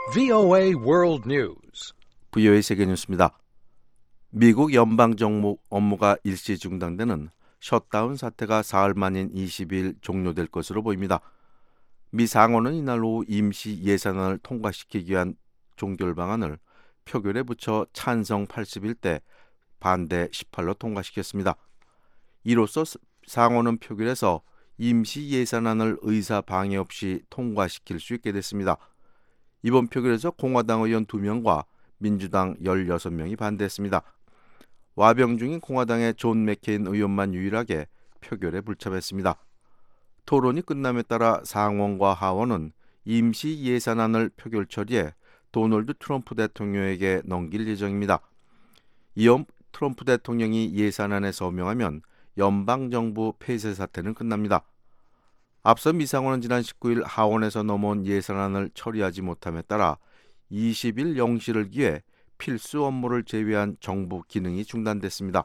VOA World News. VOA 세계 뉴스입니다. 미국 연방정부 업무가 일시 중단되는 셧다운 사태가 사흘 만인 20일 종료될 것으로 보입니다. 미 상원은 이날 오후 임시 예산안을 통과시키기 위한 종결 방안을 표결에 붙여 찬성 81대 반대 18로 통과시켰습니다. 이로써 상원은 표결에서 임시 예산안을 의사 방해 없이 통과시킬 수 있게 됐습니다. 이번 표결에서 공화당 의원 2명과 민주당 16명이 반대했습니다. 와병 중인 공화당의 존 맥케인 의원만 유일하게 표결에 불참했습니다. 토론이 끝남에 따라 상원과 하원은 임시 예산안을 표결 처리해 도널드 트럼프 대통령에게 넘길 예정입니다. 이어 트럼프 대통령이 예산안에 서명하면 연방정부 폐쇄 사태는 끝납니다. 앞서 미상원은 지난 19일 하원에서 넘어온 예산안을 처리하지 못함에 따라 20일 0시를 기해 필수 업무를 제외한 정부 기능이 중단됐습니다.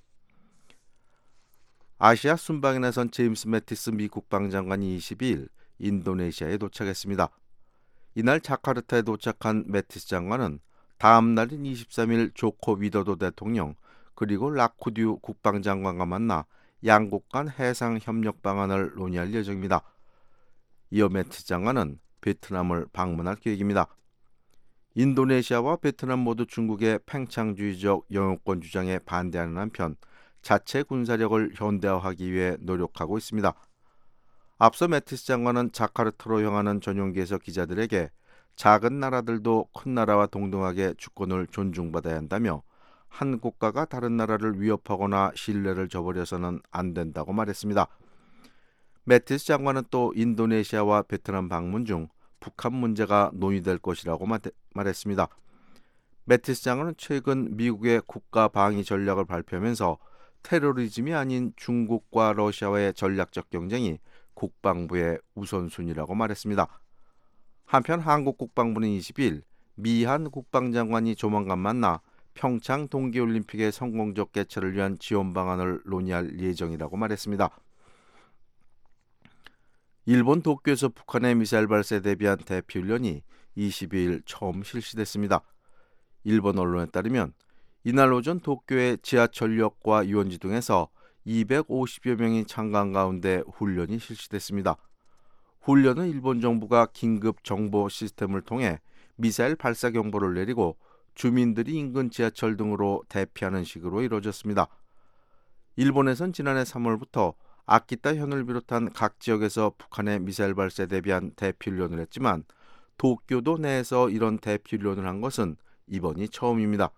아시아 순방에 나선 제임스 매티스 미 국방장관이 22일 인도네시아에 도착했습니다. 이날 자카르타에 도착한 매티스 장관은 다음 날인 23일 조코 위도도 대통령 그리고 라쿠듀 국방장관과 만나 양국 간 해상 협력 방안을 논의할 예정입니다. 이어 매티스 장관은 베트남을 방문할 계획입니다. 인도네시아와 베트남 모두 중국의 팽창주의적 영유권 주장에 반대하는 한편 자체 군사력을 현대화하기 위해 노력하고 있습니다. 앞서 매티스 장관은 자카르타로 향하는 전용기에서 기자들에게 작은 나라들도 큰 나라와 동등하게 주권을 존중받아야 한다며 한 국가가 다른 나라를 위협하거나 신뢰를 저버려서는 안 된다고 말했습니다. 매티스 장관은 또 인도네시아와 베트남 방문 중 북한 문제가 논의될 것이라고 말했습니다. 매티스 장관은 최근 미국의 국가 방위 전략을 발표하면서 테러리즘이 아닌 중국과 러시아와의 전략적 경쟁이 국방부의 우선순위라고 말했습니다. 한편 한국 국방부는 20일 미한 국방장관이 조만간 만나 평창 동계올림픽의 성공적 개최를 위한 지원 방안을 논의할 예정이라고 말했습니다. 일본 도쿄에서 북한의 미사일 발사에 대비한 대피훈련이 22일 처음 실시됐습니다. 일본 언론에 따르면 이날 오전 도쿄의 지하철역과 유원지 등에서 250여 명이 참가한 가운데 훈련이 실시됐습니다. 훈련은 일본 정부가 긴급 정보 시스템을 통해 미사일 발사 경보를 내리고 주민들이 인근 지하철 등으로 대피하는 식으로 이루어졌습니다. 일본에선 지난해 3월부터 아키타 현을 비롯한 각 지역에서 북한의 미사일 발사에 대비한 대피훈련을 했지만 도쿄도 내에서 이런 대피훈련을 한 것은 이번이 처음입니다.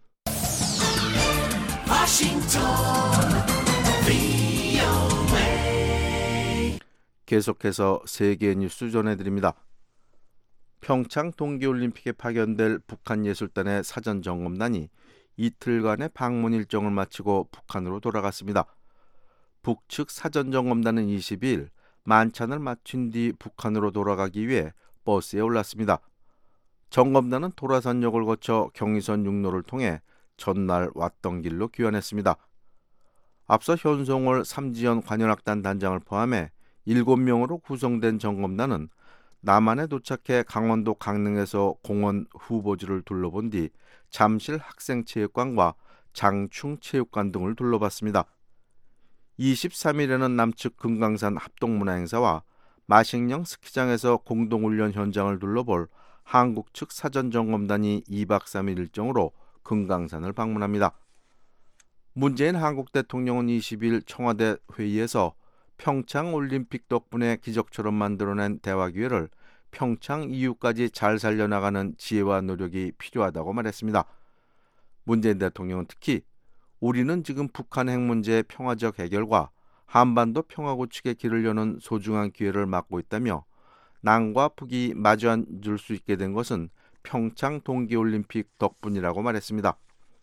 계속해서 세계 뉴스 전해드립니다. 평창 동계올림픽에 파견될 북한 예술단의 사전점검단이 이틀간의 방문 일정을 마치고 북한으로 돌아갔습니다. 북측 사전점검단은 22일 만찬을 마친 뒤 북한으로 돌아가기 위해 버스에 올랐습니다. 점검단은 도라산역을 거쳐 경의선 육로를 통해 전날 왔던 길로 귀환했습니다. 앞서 현송월 삼지연 관현악단 단장을 포함해 7명으로 구성된 점검단은 남한에 도착해 강원도 강릉에서 공원 후보지를 둘러본 뒤 잠실 학생체육관과 장충체육관 등을 둘러봤습니다. 23일에는 남측 금강산 합동문화행사와 마식령 스키장에서 공동훈련 현장을 둘러볼 한국 측 사전점검단이 2박 3일 일정으로 금강산을 방문합니다. 문재인 한국 대통령은 20일 청와대 회의에서 평창 올림픽 덕분에 기적처럼 만들어낸 대화 기회를 평창 이후까지 잘 살려나가는 지혜와 노력이 필요하다고 말했습니다. 문재인 대통령은 특히 우리는 지금 북한 핵 문제의 평화적 해결과 한반도 평화 구축의 길을 여는 소중한 기회를 맞고 있다며 남과 북이 마주 앉을 수 있게 된 것은 평창 동계올림픽 덕분이라고 말했습니다.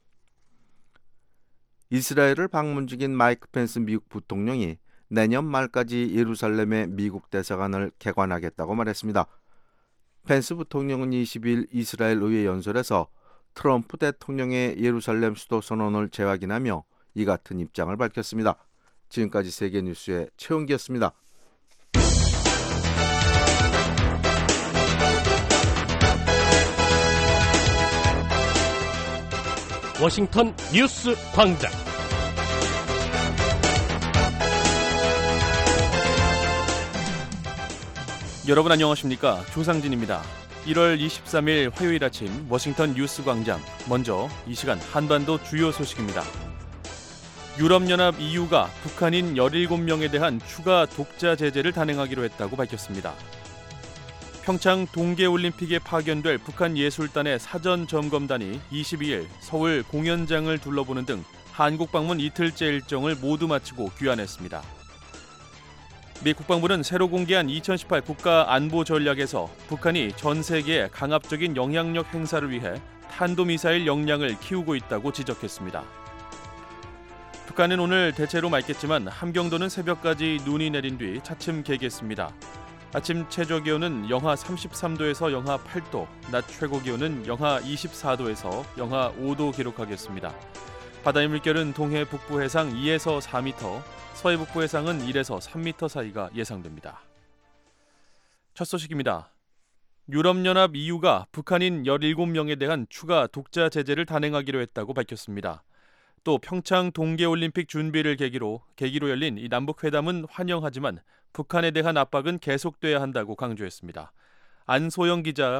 이스라엘을 방문 중인 마이크 펜스 미국 부통령이 내년 말까지 예루살렘의 미국 대사관을 개관하겠다고 말했습니다. 펜스 부통령은 20일 이스라엘 의회 연설에서 트럼프 대통령의 예루살렘 수도 선언을 재확인하며 이 같은 입장을 밝혔습니다. 지금까지 세계뉴스의 최은기였습니다. 워싱턴 뉴스 광장. 여러분 안녕하십니까? 조상진입니다. 1월 23일 화요일 아침 워싱턴 뉴스 광장. 먼저 이 시간 한반도 주요 소식입니다. 유럽연합 EU가 북한인 17명에 대한 추가 독자 제재를 단행하기로 했다고 밝혔습니다. 평창 동계올림픽에 파견될 북한 예술단의 사전 점검단이 22일 서울 공연장을 둘러보는 등 한국 방문 이틀째 일정을 모두 마치고 귀환했습니다. 미 국방부는 새로 공개한 2018 국가 안보 전략에서 북한이 전 세계에 강압적인 영향력 행사를 위해 탄도미사일 역량을 키우고 있다고 지적했습니다. 북한은 오늘 대체로 맑겠지만 함경도는 새벽까지 눈이 내린 뒤 차츰 개겠습니다. 아침 최저기온은 영하 33도에서 영하 8도, 낮 최고기온은 영하 24도에서 영하 5도 기록하겠습니다. 바다의 물결은 동해 북부 해상 2에서 4m, 서해 북부 해상은 1에서 3m 사이가 예상됩니다. 첫 소식입니다. 유럽연합 EU가 북한인 17명에 대한 추가 독자 제재를 단행하기로 했다고 밝혔습니다. 또 평창 동계올림픽 준비를 계기로 열린 이 남북회담은 환영하지만 북한에 대한 압박은 계속돼야 한다고 강조했습니다. 안소영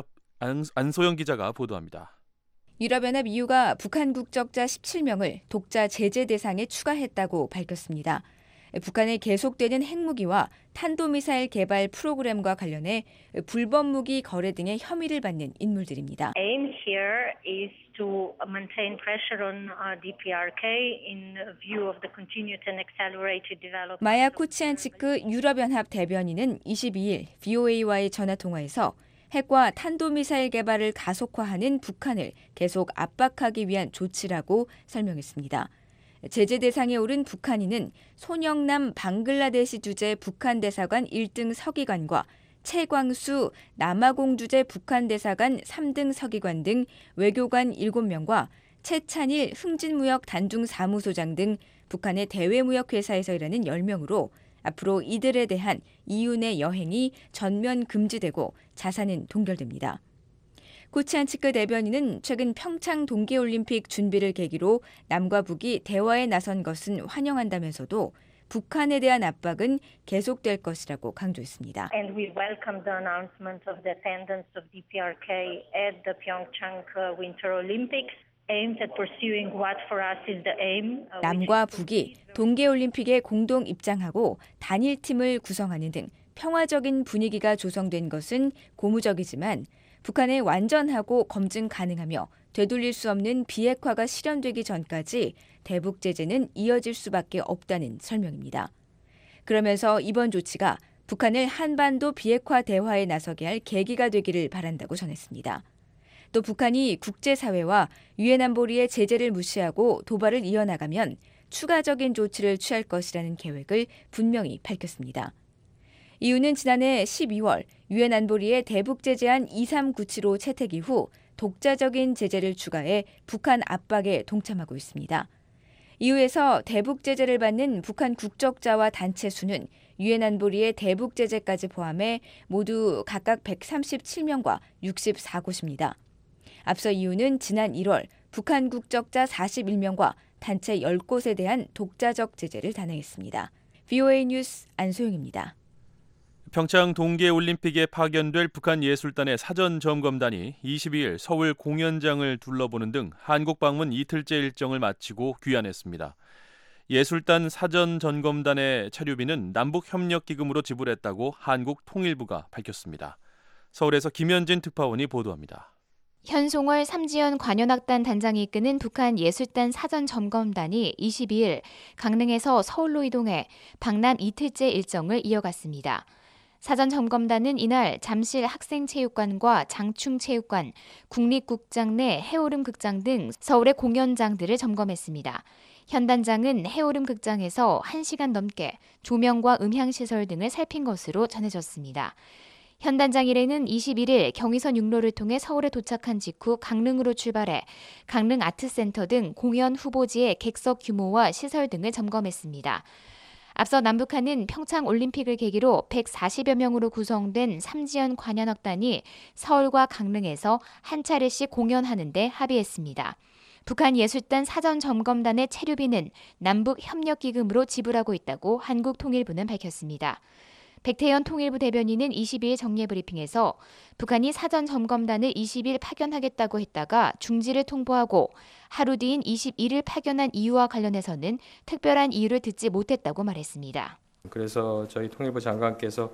기자가 보도합니다. 유럽연합 EU가 북한 국적자 17명을 독자 제재 대상에 추가했다고 밝혔습니다. 북한의 계속되는 핵무기와 탄도미사일 개발 프로그램과 관련해 불법 무기 거래 등의 혐의를 받는 인물들입니다. Aim here is to maintain pressure on DPRK in view of the continued and accelerated development. 마야 쿠치안치크 유럽연합 대변인은 22일 VOA와의 전화통화에서 핵과 탄도미사일 개발을 가속화하는 북한을 계속 압박하기 위한 조치라고 설명했습니다. 제재 대상에 오른 북한인은 손영남 방글라데시 주재 북한 대사관 1등 서기관과 최광수 남아공 주재 북한 대사관 3등 서기관 등 외교관 7명과 최찬일 흥진무역 단중 사무소장 등 북한의 대외무역회사에서 일하는 10명으로 앞으로 이들에 대한 EU 내 여행이 전면 금지되고 자산은 동결됩니다. 쿠치안치크 대변인은 최근 평창 동계올림픽 준비를 계기로 남과 북이 대화에 나선 것은 환영한다면서도 북한에 대한 압박은 계속될 것이라고 강조했습니다. And we welcome the announcement of the attendance of DPRK at the Pyeongchang Winter Olympics. Aimed at pursuing what for us is the aim. 남과 북이 동계올림픽에 공동 입장하고 단일팀을 구성하는 등 평화적인 분위기가 조성된 것은 고무적이지만 북한의 완전하고 검증 가능하며 되돌릴 수 없는 비핵화가 실현되기 전까지 대북 제재는 이어질 수밖에 없다는 설명입니다. 그러면서 이번 조치가 북한을 한반도 비핵화 대화에 나서게 할 계기가 되기를 바란다고 전했습니다. 또 북한이 국제사회와 유엔 안보리의 제재를 무시하고 도발을 이어나가면 추가적인 조치를 취할 것이라는 계획을 분명히 밝혔습니다. EU는 지난해 12월 유엔 안보리의 대북 제재안 2397호 채택 이후 독자적인 제재를 추가해 북한 압박에 동참하고 있습니다. EU에서 대북 제재를 받는 북한 국적자와 단체 수는 유엔 안보리의 대북 제재까지 포함해 모두 각각 137명과 64곳입니다. 앞서 EU는 지난 1월 북한 국적자 41명과 단체 10곳에 대한 독자적 제재를 단행했습니다. VOA 뉴스 안소영입니다. 평창 동계올림픽에 파견될 북한 예술단의 사전 점검단이 22일 서울 공연장을 둘러보는 등 한국 방문 이틀째 일정을 마치고 귀환했습니다. 예술단 사전 점검단의 체류비는 남북협력기금으로 지불했다고 한국통일부가 밝혔습니다. 서울에서 김현진 특파원이 보도합니다. 현송월 삼지연 관현악단 단장이 이끄는 북한 예술단 사전 점검단이 22일 강릉에서 서울로 이동해 방남 이틀째 일정을 이어갔습니다. 사전 점검단은 이날 잠실 학생체육관과 장충체육관, 국립극장 내 해오름극장 등 서울의 공연장들을 점검했습니다. 현 단장은 해오름극장에서 1시간 넘게 조명과 음향시설 등을 살핀 것으로 전해졌습니다. 현 단장 일행은 21일 경의선 육로를 통해 서울에 도착한 직후 강릉으로 출발해 강릉 아트센터 등 공연 후보지의 객석 규모와 시설 등을 점검했습니다. 앞서 남북한은 평창 올림픽을 계기로 140여 명으로 구성된 삼지연 관현악단이 서울과 강릉에서 한 차례씩 공연하는 데 합의했습니다. 북한 예술단 사전점검단의 체류비는 남북협력기금으로 지불하고 있다고 한국통일부는 밝혔습니다. 백태현 통일부 대변인은 22일 정례브리핑에서 북한이 사전점검단을 20일 파견하겠다고 했다가 중지를 통보하고 하루 뒤인 21일 파견한 이유와 관련해서는 특별한 이유를 듣지 못했다고 말했습니다. 그래서 저희 통일부 장관께서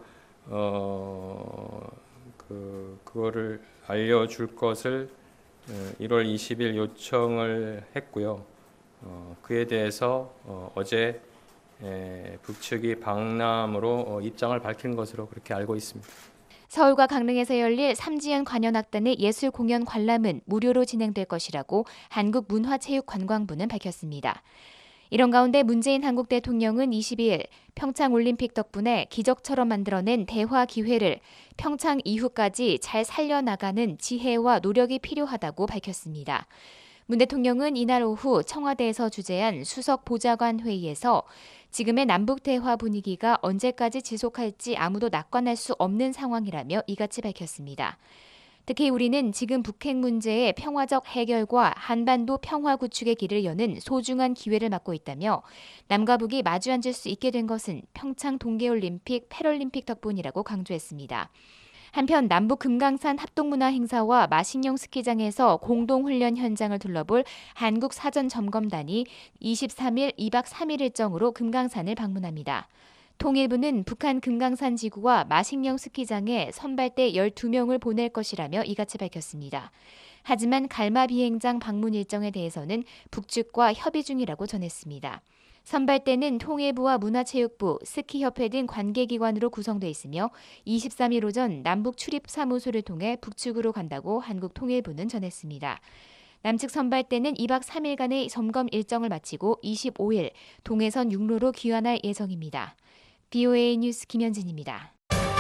그거를 알려줄 것을 1월 20일 요청을 했고요. 그에 대해서 어제 북측이 방남으로 입장을 밝힌 것으로 그렇게 알고 있습니다. 서울과 강릉에서 열릴 삼지연 관현악단의 예술 공연 관람은 무료로 진행될 것이라고 한국문화체육관광부는 밝혔습니다. 이런 가운데 문재인 한국 대통령은 22일 평창올림픽 덕분에 기적처럼 만들어낸 대화 기회를 평창 이후까지 잘 살려나가는 지혜와 노력이 필요하다고 밝혔습니다. 문 대통령은 이날 오후 청와대에서 주재한 수석 보좌관 회의에서 지금의 남북 대화 분위기가 언제까지 지속할지 아무도 낙관할 수 없는 상황이라며 이같이 밝혔습니다. 특히 우리는 지금 북핵 문제의 평화적 해결과 한반도 평화 구축의 길을 여는 소중한 기회를 맞고 있다며 남과 북이 마주 앉을 수 있게 된 것은 평창 동계올림픽, 패럴림픽 덕분이라고 강조했습니다. 한편 남북 금강산 합동문화 행사와 마식령 스키장에서 공동훈련 현장을 둘러볼 한국 사전점검단이 23일 2박 3일 일정으로 금강산을 방문합니다. 통일부는 북한 금강산 지구와 마식령 스키장에 선발대 12명을 보낼 것이라며 이같이 밝혔습니다. 하지만 갈마 비행장 방문 일정에 대해서는 북측과 협의 중이라고 전했습니다. 선발대는 통일부와 문화체육부, 스키협회 등 관계기관으로 구성돼 있으며 23일 오전 남북 출입사무소를 통해 북측으로 간다고 한국통일부는 전했습니다. 남측 선발대는 2박 3일간의 점검 일정을 마치고 25일 동해선 육로로 귀환할 예정입니다. BOA 뉴스 김현진입니다.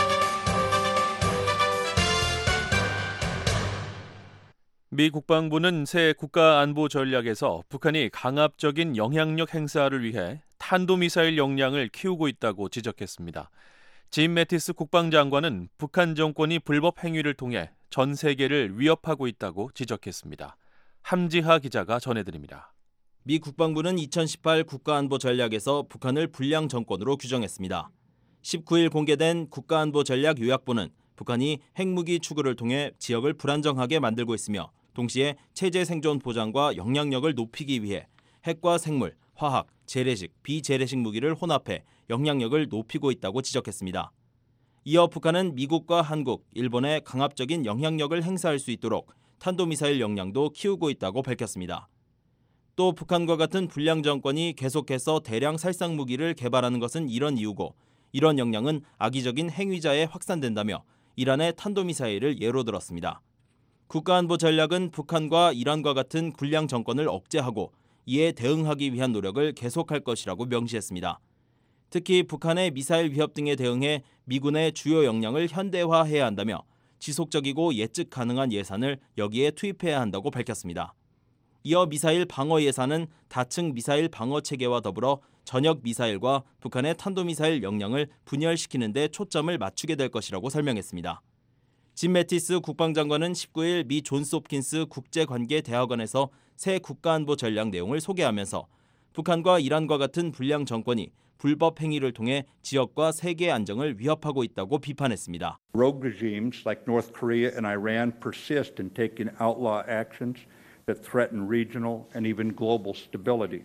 미 국방부는 새 국가안보 전략에서 북한이 강압적인 영향력 행사를 위해 탄도미사일 역량을 키우고 있다고 지적했습니다. 짐 매티스 국방장관은 북한 정권이 불법 행위를 통해 전 세계를 위협하고 있다고 지적했습니다. 함지하 기자가 전해드립니다. 미 국방부는 2018 국가안보 전략에서 북한을 불량 정권으로 규정했습니다. 19일 공개된 국가안보 전략 요약본은 북한이 핵무기 추구를 통해 지역을 불안정하게 만들고 있으며 동시에 체제 생존 보장과 영향력을 높이기 위해 핵과 생물, 화학, 재래식, 비재래식 무기를 혼합해 영향력을 높이고 있다고 지적했습니다. 이어 북한은 미국과 한국, 일본에 강압적인 영향력을 행사할 수 있도록 탄도미사일 역량도 키우고 있다고 밝혔습니다. 또 북한과 같은 불량 정권이 계속해서 대량 살상 무기를 개발하는 것은 이런 이유고 이런 역량은 악의적인 행위자에 확산된다며 이란의 탄도미사일을 예로 들었습니다. 국가안보 전략은 북한과 이란과 같은 불량 정권을 억제하고 이에 대응하기 위한 노력을 계속할 것이라고 명시했습니다. 특히 북한의 미사일 위협 등에 대응해 미군의 주요 역량을 현대화해야 한다며 지속적이고 예측 가능한 예산을 여기에 투입해야 한다고 밝혔습니다. 이어 미사일 방어 예산은 다층 미사일 방어 체계와 더불어 전역 미사일과 북한의 탄도미사일 역량을 분열시키는 데 초점을 맞추게 될 것이라고 설명했습니다. 짐 매티스 국방장관은 19일 미 존스 홉킨스 국제관계대학원에서 새 국가안보 전략 내용을 소개하면서 북한과 이란과 같은 불량 정권이 불법 행위를 통해 지역과 세계 안정을 위협하고 있다고 비판했습니다. Rogue regimes like North Korea and Iran persist in taking outlaw actions that threaten regional and even global stability.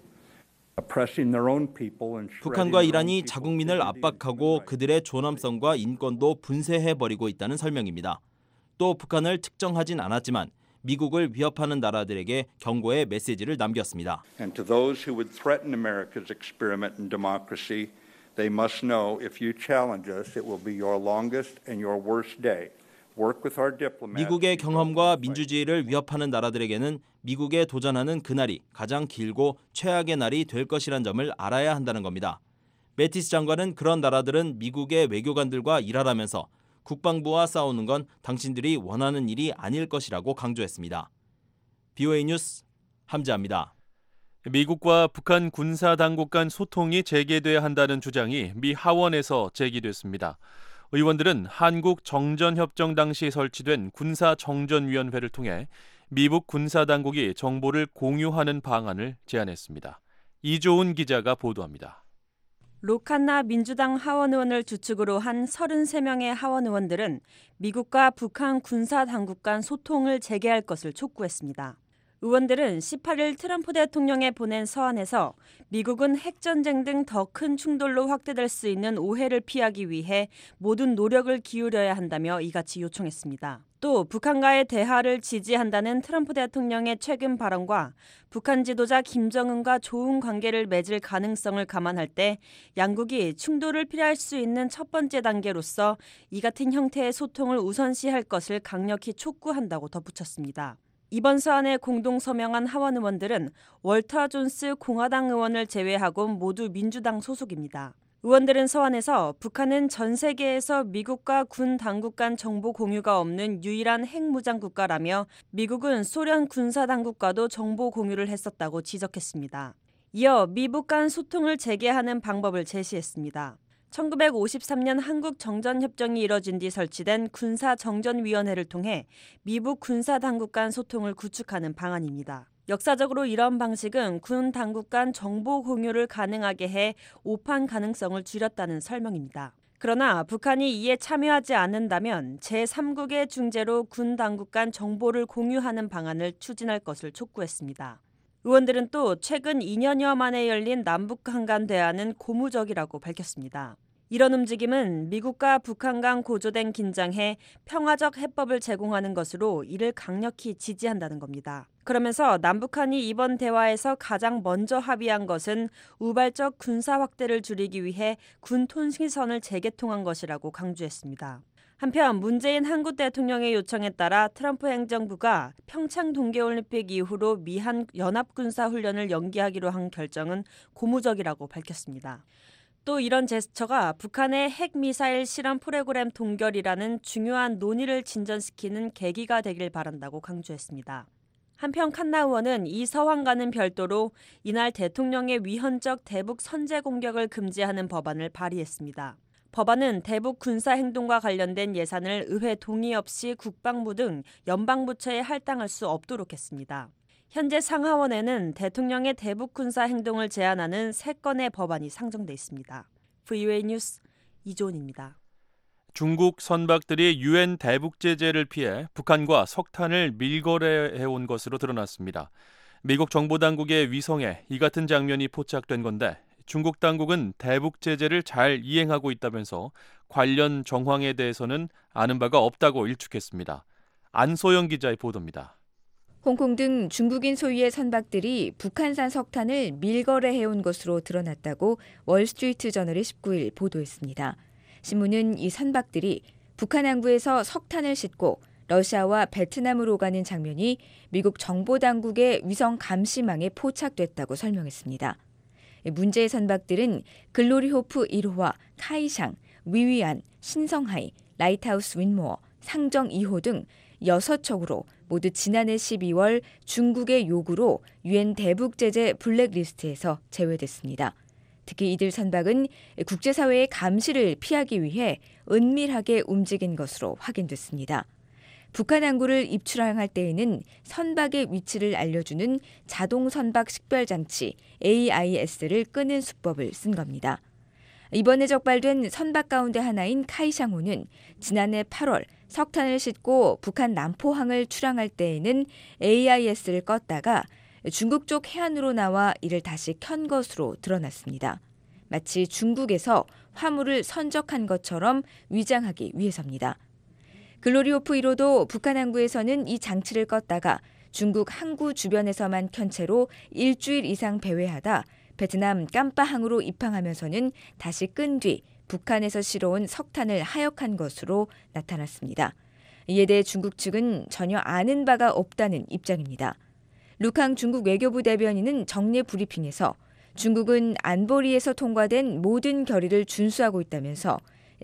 북한과 이란이 자국민을 압박하고 그들의 존엄성과 인권도 분쇄해버리고 있다는 설명입니다. 또 북한을 특정하진 않았지만 미국을 위협하는 나라들에게 경고의 메시지를 남겼습니다. And to those who would threaten America's experiment in democracy, they must know if you challenge us, it will be your longest and your worst day. 미국의 경험과 민주주의를 위협하는 나라들에게는 미국에 도전하는 그날이 가장 길고 최악의 날이 될 것이란 점을 알아야 한다는 겁니다. 매티스 장관은 그런 나라들은 미국의 외교관들과 일하라면서 국방부와 싸우는 건 당신들이 원하는 일이 아닐 것이라고 강조했습니다. BOA 뉴스 함지아입니다. 미국과 북한 군사당국 간 소통이 재개돼야 한다는 주장이 미 하원에서 제기됐습니다. 의원들은 한국 정전협정 당시 설치된 군사정전위원회를 통해 미국 군사당국이 정보를 공유하는 방안을 제안했습니다. 이조은 기자가 보도합니다. 록한나 민주당 하원 의원을 주축으로 한 33명의 하원 의원들은 미국과 북한 군사당국 간 소통을 재개할 것을 촉구했습니다. 의원들은 18일 트럼프 대통령에 보낸 서한에서 미국은 핵전쟁 등 더 큰 충돌로 확대될 수 있는 오해를 피하기 위해 모든 노력을 기울여야 한다며 이같이 요청했습니다. 또 북한과의 대화를 지지한다는 트럼프 대통령의 최근 발언과 북한 지도자 김정은과 좋은 관계를 맺을 가능성을 감안할 때 양국이 충돌을 피할 수 있는 첫 번째 단계로서 이 같은 형태의 소통을 우선시할 것을 강력히 촉구한다고 덧붙였습니다. 이번 서한에 공동 서명한 하원 의원들은 월터 존스 공화당 의원을 제외하고 모두 민주당 소속입니다. 의원들은 서한에서 북한은 전 세계에서 미국과 군 당국 간 정보 공유가 없는 유일한 핵무장 국가라며 미국은 소련 군사 당국과도 정보 공유를 했었다고 지적했습니다. 이어 미북 간 소통을 재개하는 방법을 제시했습니다. 1953년 한국정전협정이 이뤄진 뒤 설치된 군사정전위원회를 통해 미북 군사당국 간 소통을 구축하는 방안입니다. 역사적으로 이런 방식은 군 당국 간 정보 공유를 가능하게 해 오판 가능성을 줄였다는 설명입니다. 그러나 북한이 이에 참여하지 않는다면 제3국의 중재로 군 당국 간 정보를 공유하는 방안을 추진할 것을 촉구했습니다. 의원들은 또 최근 2년여 만에 열린 남북한 간 대화는 고무적이라고 밝혔습니다. 이런 움직임은 미국과 북한 간 고조된 긴장에 평화적 해법을 제공하는 것으로 이를 강력히 지지한다는 겁니다. 그러면서 남북한이 이번 대화에서 가장 먼저 합의한 것은 우발적 군사 확대를 줄이기 위해 군 통신선을 재개통한 것이라고 강조했습니다. 한편 문재인 한국 대통령의 요청에 따라 트럼프 행정부가 평창 동계올림픽 이후로 미한 연합군사훈련을 연기하기로 한 결정은 고무적이라고 밝혔습니다. 또 이런 제스처가 북한의 핵미사일 실험 프로그램 동결이라는 중요한 논의를 진전시키는 계기가 되길 바란다고 강조했습니다. 한편 칸나 의원은 이 서한과는 별도로 이날 대통령의 위헌적 대북 선제 공격을 금지하는 법안을 발의했습니다. 법안은 대북 군사 행동과 관련된 예산을 의회 동의 없이 국방부 등 연방부처에 할당할 수 없도록 했습니다. 현재 상하원에는 대통령의 대북 군사 행동을 제한하는 3건의 법안이 상정돼 있습니다. VOA 뉴스 이조은입니다. 중국 선박들이 유엔 대북 제재를 피해 북한과 석탄을 밀거래해온 것으로 드러났습니다. 미국 정보당국의 위성에 이 같은 장면이 포착된 건데 중국 당국은 대북 제재를 잘 이행하고 있다면서 관련 정황에 대해서는 아는 바가 없다고 일축했습니다. 안소영 기자의 보도입니다. 홍콩 등 중국인 소유의 선박들이 북한산 석탄을 밀거래해온 것으로 드러났다고 월스트리트 저널이 19일 보도했습니다. 신문은 이 선박들이 북한 항구에서 석탄을 싣고 러시아와 베트남으로 가는 장면이 미국 정보당국의 위성 감시망에 포착됐다고 설명했습니다. 문제의 선박들은 글로리 호프 1호와 카이샹, 위위안, 신성하이, 라이트하우스 윈모어, 상정 2호 등 6척으로 모두 지난해 12월 중국의 요구로 유엔 대북 제재 블랙리스트에서 제외됐습니다. 특히 이들 선박은 국제사회의 감시를 피하기 위해 은밀하게 움직인 것으로 확인됐습니다. 북한 항구를 입출항할 때에는 선박의 위치를 알려주는 자동 선박 식별장치 AIS를 끄는 수법을 쓴 겁니다. 이번에 적발된 선박 가운데 하나인 카이샹호는 지난해 8월 석탄을 싣고 북한 남포항을 출항할 때에는 AIS를 껐다가 중국 쪽 해안으로 나와 이를 다시 켠 것으로 드러났습니다. 마치 중국에서 화물을 선적한 것처럼 위장하기 위해서입니다. 글로리호프 1호도 북한 항구에서는 이 장치를 껐다가 중국 항구 주변에서만 켠 채로 일주일 이상 배회하다 베트남 깜빠항으로 입항하면서는 다시 끈 뒤 북한에서 실어온 석탄을 하역한 것으로 나타났습니다. 이에 대해 중국 측은 전혀 아는 바가 없다는 입장입니다. 루캉 중국 외교부 대변인은 정례 브리핑에서 중국은 안보리에서 통과된 모든 결의를 준수하고 있다면서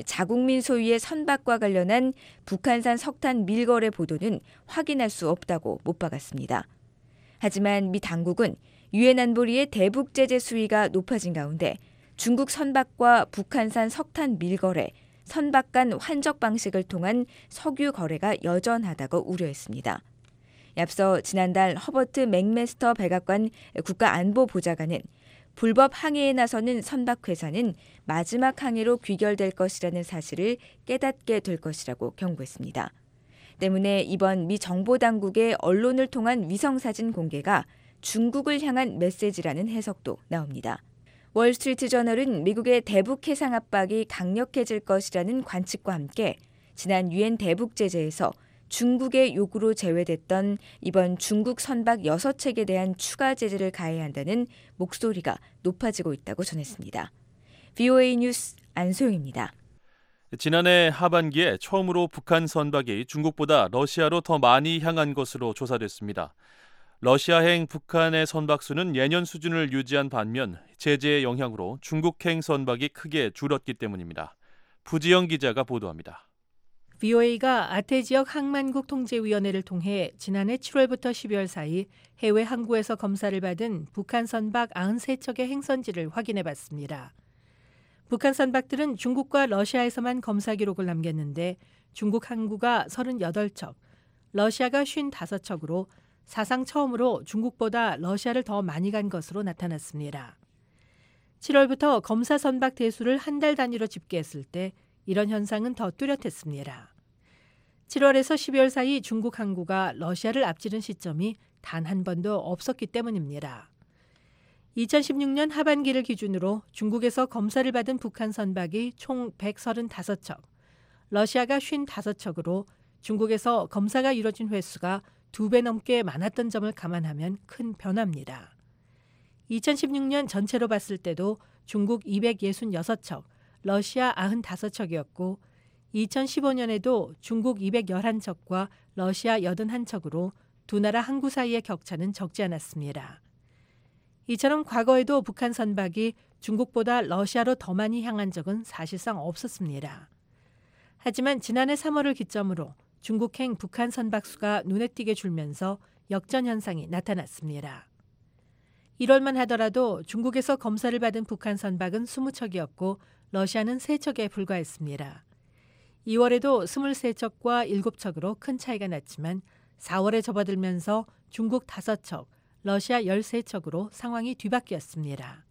자국민 소유의 선박과 관련한 북한산 석탄 밀거래 보도는 확인할 수 없다고 못 박았습니다. 하지만 미 당국은 유엔 안보리의 대북 제재 수위가 높아진 가운데 중국 선박과 북한산 석탄 밀거래, 선박 간 환적 방식을 통한 석유 거래가 여전하다고 우려했습니다. 앞서 지난달 허버트 맥메스터 백악관 국가안보보좌관은 불법 항해에 나서는 선박회사는 마지막 항해로 귀결될 것이라는 사실을 깨닫게 될 것이라고 경고했습니다. 때문에 이번 미 정보당국의 언론을 통한 위성사진 공개가 중국을 향한 메시지라는 해석도 나옵니다. 월스트리트 저널은 미국의 대북 해상 압박이 강력해질 것이라는 관측과 함께 지난 유엔 대북 제재에서 중국의 요구로 제외됐던 이번 중국 선박 6척에 대한 추가 제재를 가해야 한다는 목소리가 높아지고 있다고 전했습니다. VOA 뉴스 안소영입니다. 지난해 하반기에 처음으로 북한 선박이 중국보다 러시아로 더 많이 향한 것으로 조사됐습니다. 러시아행 북한의 선박 수는 예년 수준을 유지한 반면 제재의 영향으로 중국행 선박이 크게 줄었기 때문입니다. 부지영 기자가 보도합니다. VOA가 아태 지역 항만국 통제위원회를 통해 지난해 7월부터 12월 사이 해외 항구에서 검사를 받은 북한 선박 93척의 행선지를 확인해 봤습니다. 북한 선박들은 중국과 러시아에서만 검사 기록을 남겼는데 중국 항구가 38척, 러시아가 55척으로 사상 처음으로 중국보다 러시아를 더 많이 간 것으로 나타났습니다. 7월부터 검사 선박 대수를 한 달 단위로 집계했을 때 이런 현상은 더 뚜렷했습니다. 7월에서 12월 사이 중국 항구가 러시아를 앞지른 시점이 단 한 번도 없었기 때문입니다. 2016년 하반기를 기준으로 중국에서 검사를 받은 북한 선박이 총 135척, 러시아가 55척으로 중국에서 검사가 이뤄진 횟수가 2배 넘게 많았던 점을 감안하면 큰 변화입니다. 2016년 전체로 봤을 때도 중국 266척, 러시아 95척이었고 2015년에도 중국 211척과 러시아 81척으로 두 나라 항구 사이의 격차는 적지 않았습니다. 이처럼 과거에도 북한 선박이 중국보다 러시아로 더 많이 향한 적은 사실상 없었습니다. 하지만 지난해 3월을 기점으로 중국행 북한 선박 수가 눈에 띄게 줄면서 역전 현상이 나타났습니다. 1월만 하더라도 중국에서 검사를 받은 북한 선박은 20척이었고 러시아는 3척에 불과했습니다. 2월에도 23척과 7척으로 큰 차이가 났지만 4월에 접어들면서 중국 5척, 러시아 13척으로 상황이 뒤바뀌었습니다.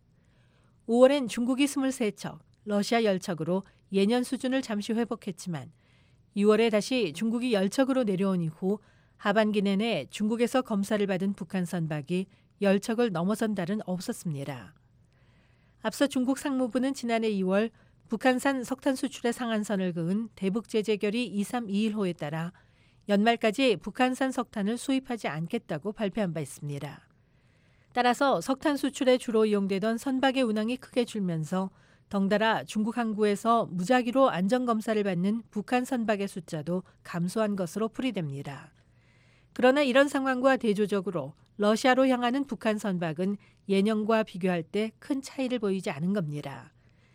5월엔 중국이 23척, 러시아 10척으로 예년 수준을 잠시 회복했지만 6월에 다시 중국이 10척으로 내려온 이후 하반기 내내 중국에서 검사를 받은 북한 선박이 10척을 넘어선 달은 없었습니다. 앞서 중국 상무부는 지난해 2월 북한산 석탄 수출의 상한선을 그은 대북 제재 결의 2321호에 따라 연말까지 북한산 석탄을 수입하지 않겠다고 발표한 바 있습니다. 따라서 석탄 수출에 주로 이용되던 선박의 운항이 크게 줄면서 덩달아 중국 항구에서 무작위로 안전검사를 받는 북한 선박의 숫자도 감소한 것으로 풀이됩니다. 그러나 이런 상황과 대조적으로 러시아로 향하는 북한 선박은 예년과 비교할 때 큰 차이를 보이지 않은 겁니다.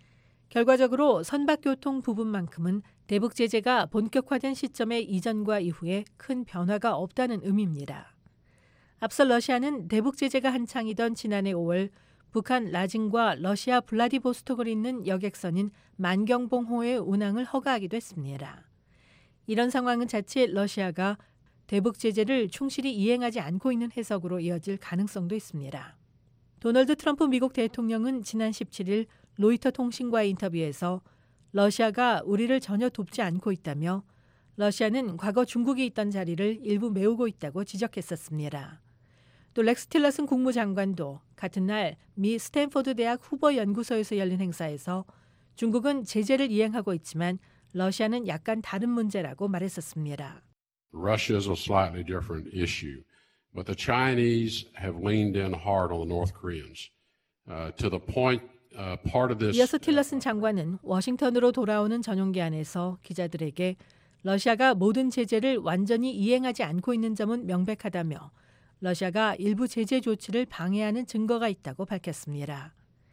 결과적으로 선박교통 부분만큼은 대북 제재가 본격화된 시점의 이전과 이후에 큰 변화가 없다는 의미입니다. 앞서 러시아는 대북 제재가 한창이던 지난해 5월 북한 라진과 러시아 블라디보스톡을 잇는 여객선인 만경봉호의 운항을 허가하기도 했습니다. 이런 상황은 자칫 러시아가 대북 제재를 충실히 이행하지 않고 있는 해석으로 이어질 가능성도 있습니다. 도널드 트럼프 미국 대통령은 지난 17일 로이터 통신과의 인터뷰에서 러시아가 우리를 전혀 돕지 않고 있다며 러시아는 과거 중국이 있던 자리를 일부 메우고 있다고 지적했었습니다. 또 렉스 틸러슨 국무장관도 같은 날 미 스탠포드 대학 후보 연구소에서 열린 행사에서 중국은 제재를 이행하고 있지만 러시아는 약간 다른 문제라고 말했었습니다. Russia is a slightly different issue, but the Chinese have leaned in hard on the North Koreans to the point part of this. 이어서 틸러슨 장관은 워싱턴으로 돌아오는 전용기안에서 기자들에게 러시아가 모든 제재를 완전히 이행하지 않고 있는 점은 명백하다며 러시아가 일부 제재 조치를 방해하는 증거가 있다고 밝혔습니다.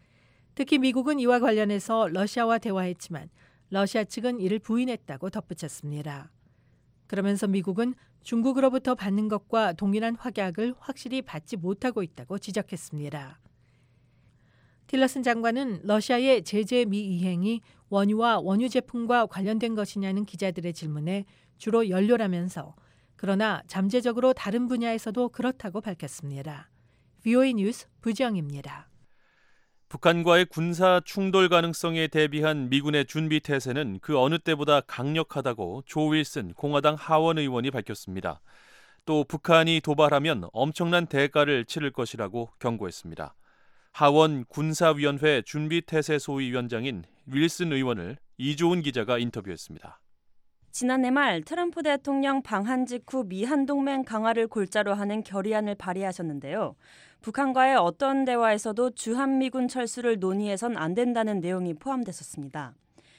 특히 미국은 이와 관련해서 러시아와 대화했지만 러시아 측은 이를 부인했다고 덧붙였습니다. 그러면서 미국은 중국으로부터 받는 것과 동일한 확약을 확실히 받지 못하고 있다고 지적했습니다. 틸러슨 장관은 러시아의 제재 미이행이 원유와 원유 제품과 관련된 것이냐는 기자들의 질문에 주로 연료라면서 그러나 잠재적으로 다른 분야에서도 그렇다고 밝혔습니다. VOA 뉴스 부지영입니다. 북한과의 군사 충돌 가능성에 대비한 미군의 준비 태세는 그 어느 때보다 강력하다고 조 윌슨 공화당 하원 의원이 밝혔습니다. 또 북한이 도발하면 엄청난 대가를 치를 것이라고 경고했습니다. 하원 군사위원회 준비태세소위원장인 윌슨 의원을 이조은 기자가 인터뷰했습니다. 지난해 말 트럼프 대통령 방한 직후 미한동맹 강화를 골자로 하는 결의안을 발의하셨는데요. 북한과의 어떤 대화에서도 주한미군 철수를 논의해선 안 된다는 내용이 포함됐었습니다.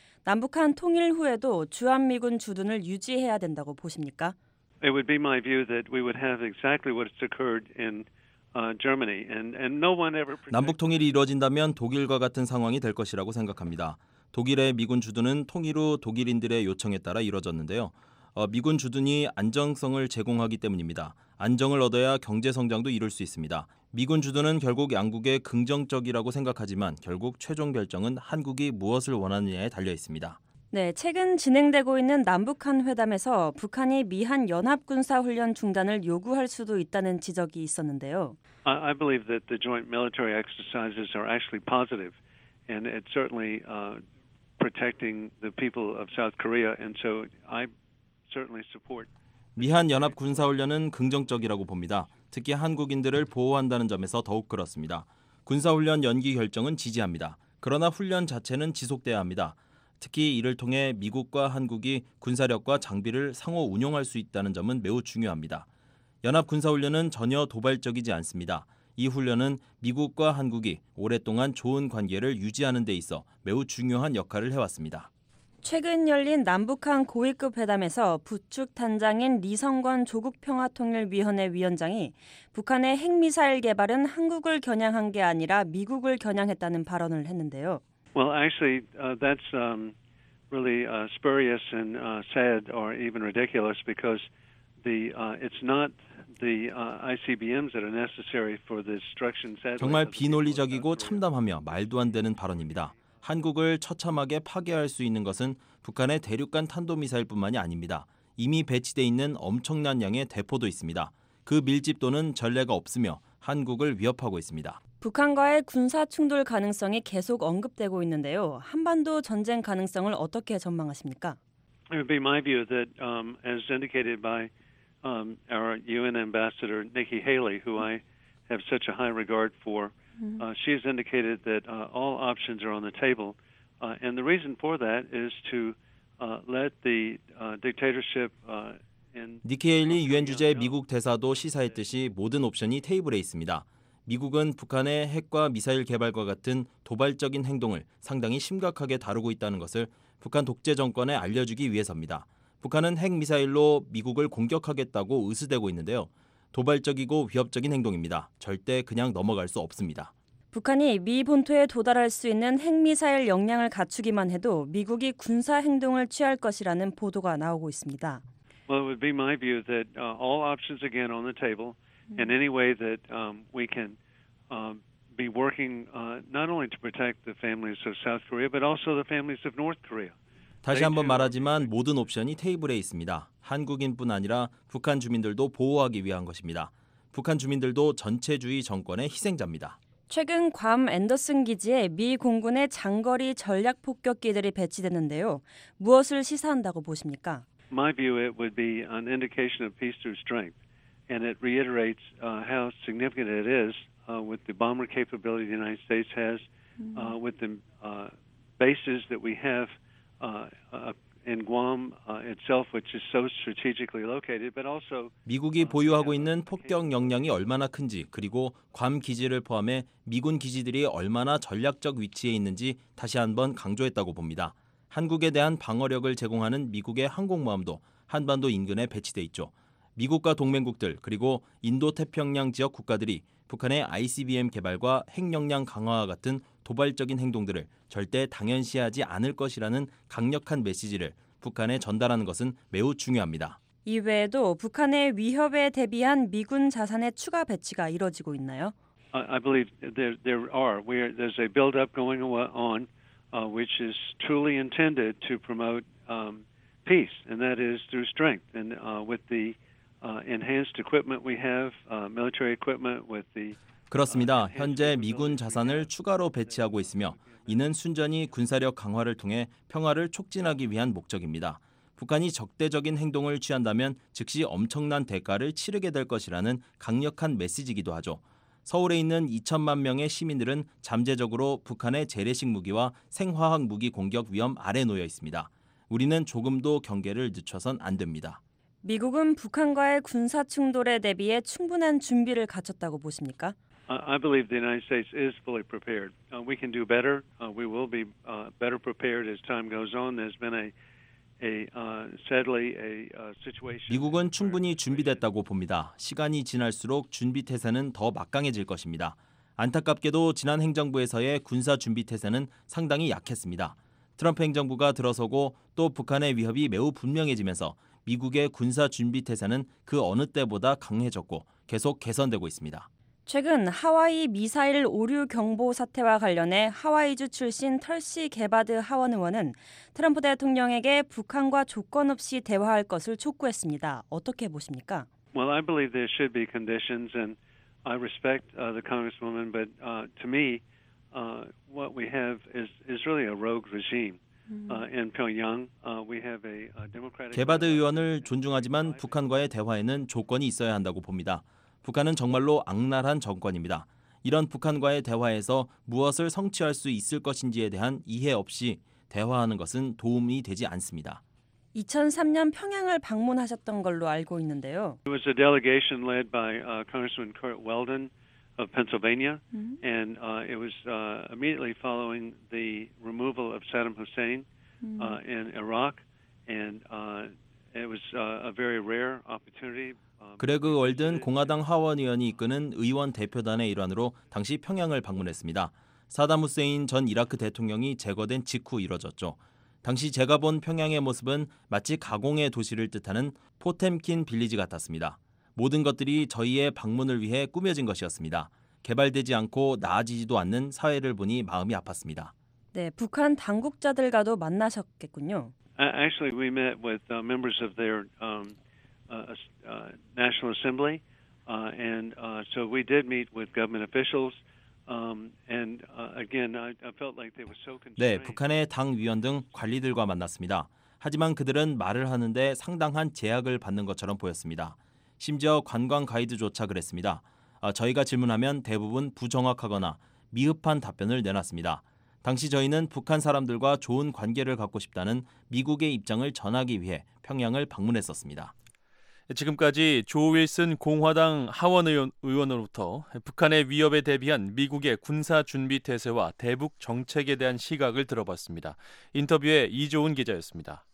남북한 통일 후에도 주한미군 주둔을 유지해야 된다고 보십니까? It would be my view that we would have exactly what has occurred in Germany, and no one ever. 남북 통일이 이루어진다면 독일과 같은 상황이 될 것이라고 생각합니다. 독일의 미군 주둔은 통일 후 독일인들의 요청에 따라 이루어졌는데요. 미군 주둔이 안정성을 제공하기 때문입니다. 안정을 얻어야 경제 성장도 이룰 수 있습니다. 미군 주둔은 결국 양국의 긍정적이라고 생각하지만 결국 최종 결정은 한국이 무엇을 원하느냐에 달려 있습니다. 네, 최근 진행되고 있는 남북한 회담에서 북한이 미한 연합군사훈련 중단을 요구할 수도 있다는 지적이 있었는데요. I believe that the joint military exercises are actually positive, and it's certainly protecting the people of South Korea, and so I certainly support. 미한 연합 군사훈련은 긍정적이라고 봅니다. 특히 한국인들을 보호한다는 점에서 더욱 그렇습니다. 군사훈련 연기 결정은 지지합니다. 그러나 훈련 자체는 지속돼야 합니다. 특히 이를 통해 미국과 한국이 군사력과 장비를 상호 운용할 수 있다는 점은 매우 중요합니다. 연합 군사훈련은 전혀 도발적이지 않습니다. 이 훈련은 미국과 한국이 오랫동안 좋은 관계를 유지하는 데 있어 매우 중요한 역할을 해왔습니다. 최근 열린 남북한 고위급 회담에서 부축 단장인 리성권 조국평화통일위원회 위원장이 북한의 핵미사일 개발은 한국을 겨냥한 게 아니라 미국을 겨냥했다는 발언을 했는데요. Well, actually, that's really spurious and sad, or even ridiculous, because it's not the ICBMs that are necessary for the destruction. 정말 비논리적이고 참담하며 말도 안 되는 발언입니다. 한국을 처참하게 파괴할 수 있는 것은 북한의 대륙간 탄도미사일뿐만이 아닙니다. 이미 배치돼 있는 엄청난 양의 대포도 있습니다. 그 밀집도는 전례가 없으며 한국을 위협하고 있습니다. 북한과의 군사 충돌 가능성이 계속 언급되고 있는데요. 한반도 전쟁 가능성을 어떻게 전망하십니까? It would be my view that, as indicated by our UN ambassador Nikki Haley, who I have such a high regard for, she has indicated that all options are on the table, and the reason for that is to let the dictatorship. 니키 헤일리 유엔 주재 미국 대사도 시사했듯이 모든 옵션이 테이블에 있습니다. 미국은 북한의 핵과 미사일 개발과 같은 도발적인 행동을 상당히 심각하게 다루고 있다는 것을 북한 독재 정권에 알려주기 위해서입니다. 북한은 핵미사일로 미국을 공격하겠다고 의수되고 있는데요. 도발적이고 위협적인 행동입니다. 절대 그냥 넘어갈 수 없습니다. 북한이 미 본토에 도달할 수 있는 핵미사일 역량을 갖추기만 해도 미국이 군사 행동을 취할 것이라는 보도가 나오고 있습니다. Well, it would be my view that all options again on the table, in any way that we can be working not only to protect the families of South Korea, but also the families of North Korea. 다시 한번 말하지만 모든 옵션이 테이블에 있습니다. 한국인뿐 아니라 북한 주민들도 보호하기 위한 것입니다. 북한 주민들도 전체주의 정권의 희생자입니다. 최근 괌 앤더슨 기지에 미 공군의 장거리 전략 폭격기들이 배치됐는데요. 무엇을 시사한다고 보십니까? My view, it would be an indication of peace through strength, and it reiterates how significant it is with the bomber capability the United States has, with the bases that we have in Guam itself, which is so strategically located, but also 미국이 보유하고 있는 폭격 역량이 얼마나 큰지, 그리고 괌 기지를 포함해 미군 기지들이 얼마나 전략적 위치에 있는지 다시 한번 강조했다고 봅니다. 한국에 대한 방어력을 제공하는 미국의 항공모함도 한반도 인근에 배치돼 있죠. 미국과 동맹국들 그리고 인도태평양 지역 국가들이 북한의 ICBM 개발과 핵 역량 강화와 같은 도발적인 행동들을 절대 당연시하지 않을 것이라는 강력한 메시지를 북한에 전달하는 것은 매우 중요합니다. 이외에도 북한의 위협에 대비한 미군 자산의 추가 배치가 이뤄지고 있나요? I believe there are. There's a build-up going on, which is truly intended to promote peace, and that is through strength. And with the enhanced equipment we have, military equipment with the 그렇습니다. 현재 미군 자산을 추가로 배치하고 있으며 이는 순전히 군사력 강화를 통해 평화를 촉진하기 위한 목적입니다. 북한이 적대적인 행동을 취한다면 즉시 엄청난 대가를 치르게 될 것이라는 강력한 메시지이기도 하죠. 서울에 있는 2천만 명의 시민들은 잠재적으로 북한의 재래식 무기와 생화학 무기 공격 위험 아래 놓여 있습니다. 우리는 조금도 경계를 늦춰선 안 됩니다. 미국은 북한과의 군사 충돌에 대비해 충분한 준비를 갖췄다고 보십니까? I believe the United States is fully prepared. We can do better. We will be better prepared as time goes on. There's been sadly a situation. 미국은 충분히 준비됐다고 봅니다. 시간이 지날수록 준비 태세는 더 막강해질 것입니다. 안타깝게도 지난 행정부에서의 군사 준비 태세는 상당히 약했습니다. 트럼프 행정부가 들어서고 또 북한의 위협이 매우 분명해지면서 미국의 군사 준비 태세는 그 어느 때보다 강해졌고 계속 개선되고 있습니다. 최근 하와이 미사일 오류 경보 사태와 관련해 하와이주 출신 털시 게바드 하원 의원은 트럼프 대통령에게 북한과 조건 없이 대화할 것을 촉구했습니다. 어떻게 보십니까? Well, I believe there should be conditions, and I respect the congresswoman, but to me, what we have is really a rogue regime. In Pyongyang, we have a democratic. 게바드 의원을 존중하지만 북한과의 대화에는 조건이 있어야 한다고 봅니다. 북한은 정말로 악랄한 정권입니다. 이런 북한과의 대화에서 무엇을 성취할 수 있을 것인지에 대한 이해 없이 대화하는 것은 도움이 되지 않습니다. 2003년 평양을 방문하셨던 걸로 알고 있는데요. It was a delegation led by Congressman Kurt Weldon of Pennsylvania, and it was immediately following the removal of Saddam Hussein in Iraq, and it was a very rare opportunity. 그레그 월든 공화당 하원 의원이 이끄는 의원 대표단의 일환으로 당시 평양을 방문했습니다. 사담 후세인 전 이라크 대통령이 제거된 직후 이뤄졌죠. 당시 제가 본 평양의 모습은 마치 가공의 도시를 뜻하는 포템킨 빌리지 같았습니다. 모든 것들이 저희의 방문을 위해 꾸며진 것이었습니다. 개발되지 않고 나아지지도 않는 사회를 보니 마음이 아팠습니다. 네, 북한 당국자들과도 만나셨겠군요. Actually, we met with members of their National Assembly, and so we did meet with government officials. And again, I felt like they were so constrained. 네, 북한의 당 위원 등 관리들과 만났습니다. 하지만 그들은 말을 하는데 상당한 제약을 받는 것처럼 보였습니다. 심지어 관광 가이드조차 그랬습니다. 저희가 질문하면 대부분 부정확하거나 미흡한 답변을 내놨습니다. 당시 저희는 북한 사람들과 좋은 관계를 갖고 싶다는 미국의 입장을 전하기 위해 평양을 방문했었습니다. 지금까지 조 윌슨 공화당 하원 의원으로부터 북한의 위협에 대비한 미국의 군사 준비 태세와 대북 정책에 대한 시각을 들어봤습니다. 인터뷰에 이조은 기자였습니다.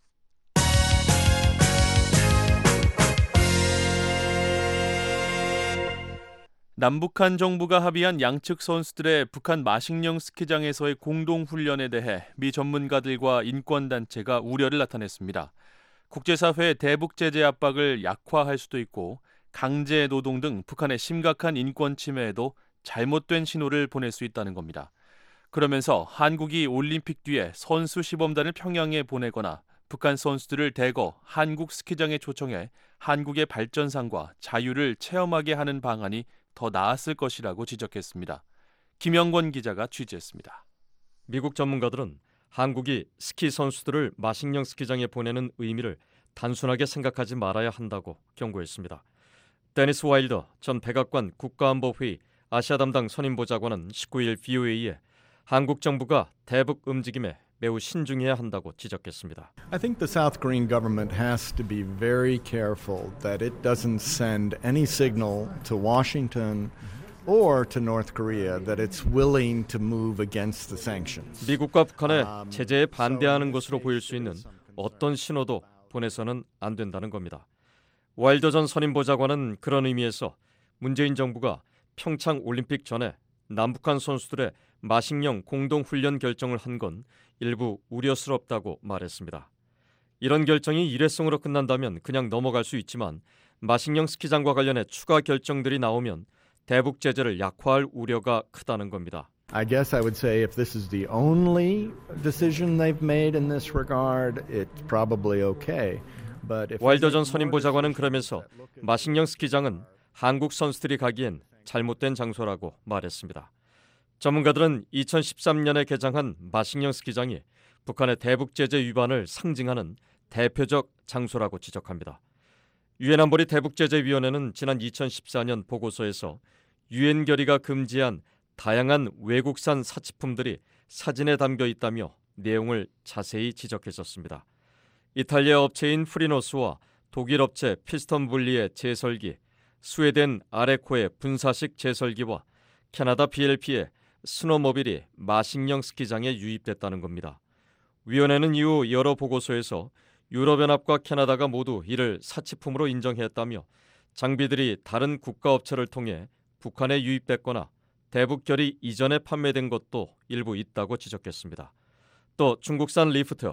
남북한 정부가 합의한 양측 선수들의 북한 마식령 스키장에서의 공동훈련에 대해 미 전문가들과 인권단체가 우려를 나타냈습니다. 국제사회의 대북 제재 압박을 약화할 수도 있고 강제 노동 등 북한의 심각한 인권 침해에도 잘못된 신호를 보낼 수 있다는 겁니다. 그러면서 한국이 올림픽 뒤에 선수 시범단을 평양에 보내거나 북한 선수들을 대거 한국 스키장에 초청해 한국의 발전상과 자유를 체험하게 하는 방안이 더 나았을 것이라고 지적했습니다. 김영권 기자가 취재했습니다. 미국 전문가들은 한국이 스키 선수들을 마식령 스키장에 보내는 의미를 단순하게 생각하지 말아야 한다고 경고했습니다. 데니스 와일더 전 백악관 국가안보회의 아시아 담당 선임보좌관은 19일 VOA에 한국 정부가 대북 움직임에 매우 신중해야 한다고 지적했습니다. I think the South Korean government has to be very careful that it doesn't send any signal to Washington or to North Korea that it's willing to move against the sanctions. 미국과 북한의 제재에 반대하는 것으로 보일 수 있는 어떤 신호도 보내서는 안 된다는 겁니다. 와일더 전 선임보좌관은 그런 의미에서 문재인 정부가 평창 올림픽 전에 남북한 선수들의 마식령 공동훈련 결정을 한 건 일부 우려스럽다고 말했습니다. 이런 결정이 일회성으로 끝난다면 그냥 넘어갈 수 있지만 마식령 스키장과 관련해 추가 결정들이 나오면 대북 제재를 약화할 우려가 크다는 겁니다. I guess I would say if this is the only decision they've made in this regard, it's probably okay. 와일더 전 선임보좌관은 그러면서 마식령 스키장은 한국 선수들이 가기엔 잘못된 장소라고 말했습니다. 전문가들은 2013년에 개장한 마식령 스키장이 북한의 대북 제재 위반을 상징하는 대표적 장소라고 지적합니다. 유엔 안보리 대북제재위원회는 지난 2014년 보고서에서 유엔 결의가 금지한 다양한 외국산 사치품들이 사진에 담겨 있다며 내용을 자세히 지적했었습니다. 이탈리아 업체인 프리노스와 독일 업체 피스턴블리의 제설기, 스웨덴 아레코의 분사식 제설기와 캐나다 BLP의 스노모빌이 마식령 스키장에 유입됐다는 겁니다. 위원회는 이후 여러 보고서에서 유럽연합과 캐나다가 모두 이를 사치품으로 인정했다며 장비들이 다른 국가업체를 통해 북한에 유입됐거나 대북 결의 이전에 판매된 것도 일부 있다고 지적했습니다. 또 중국산 리프트,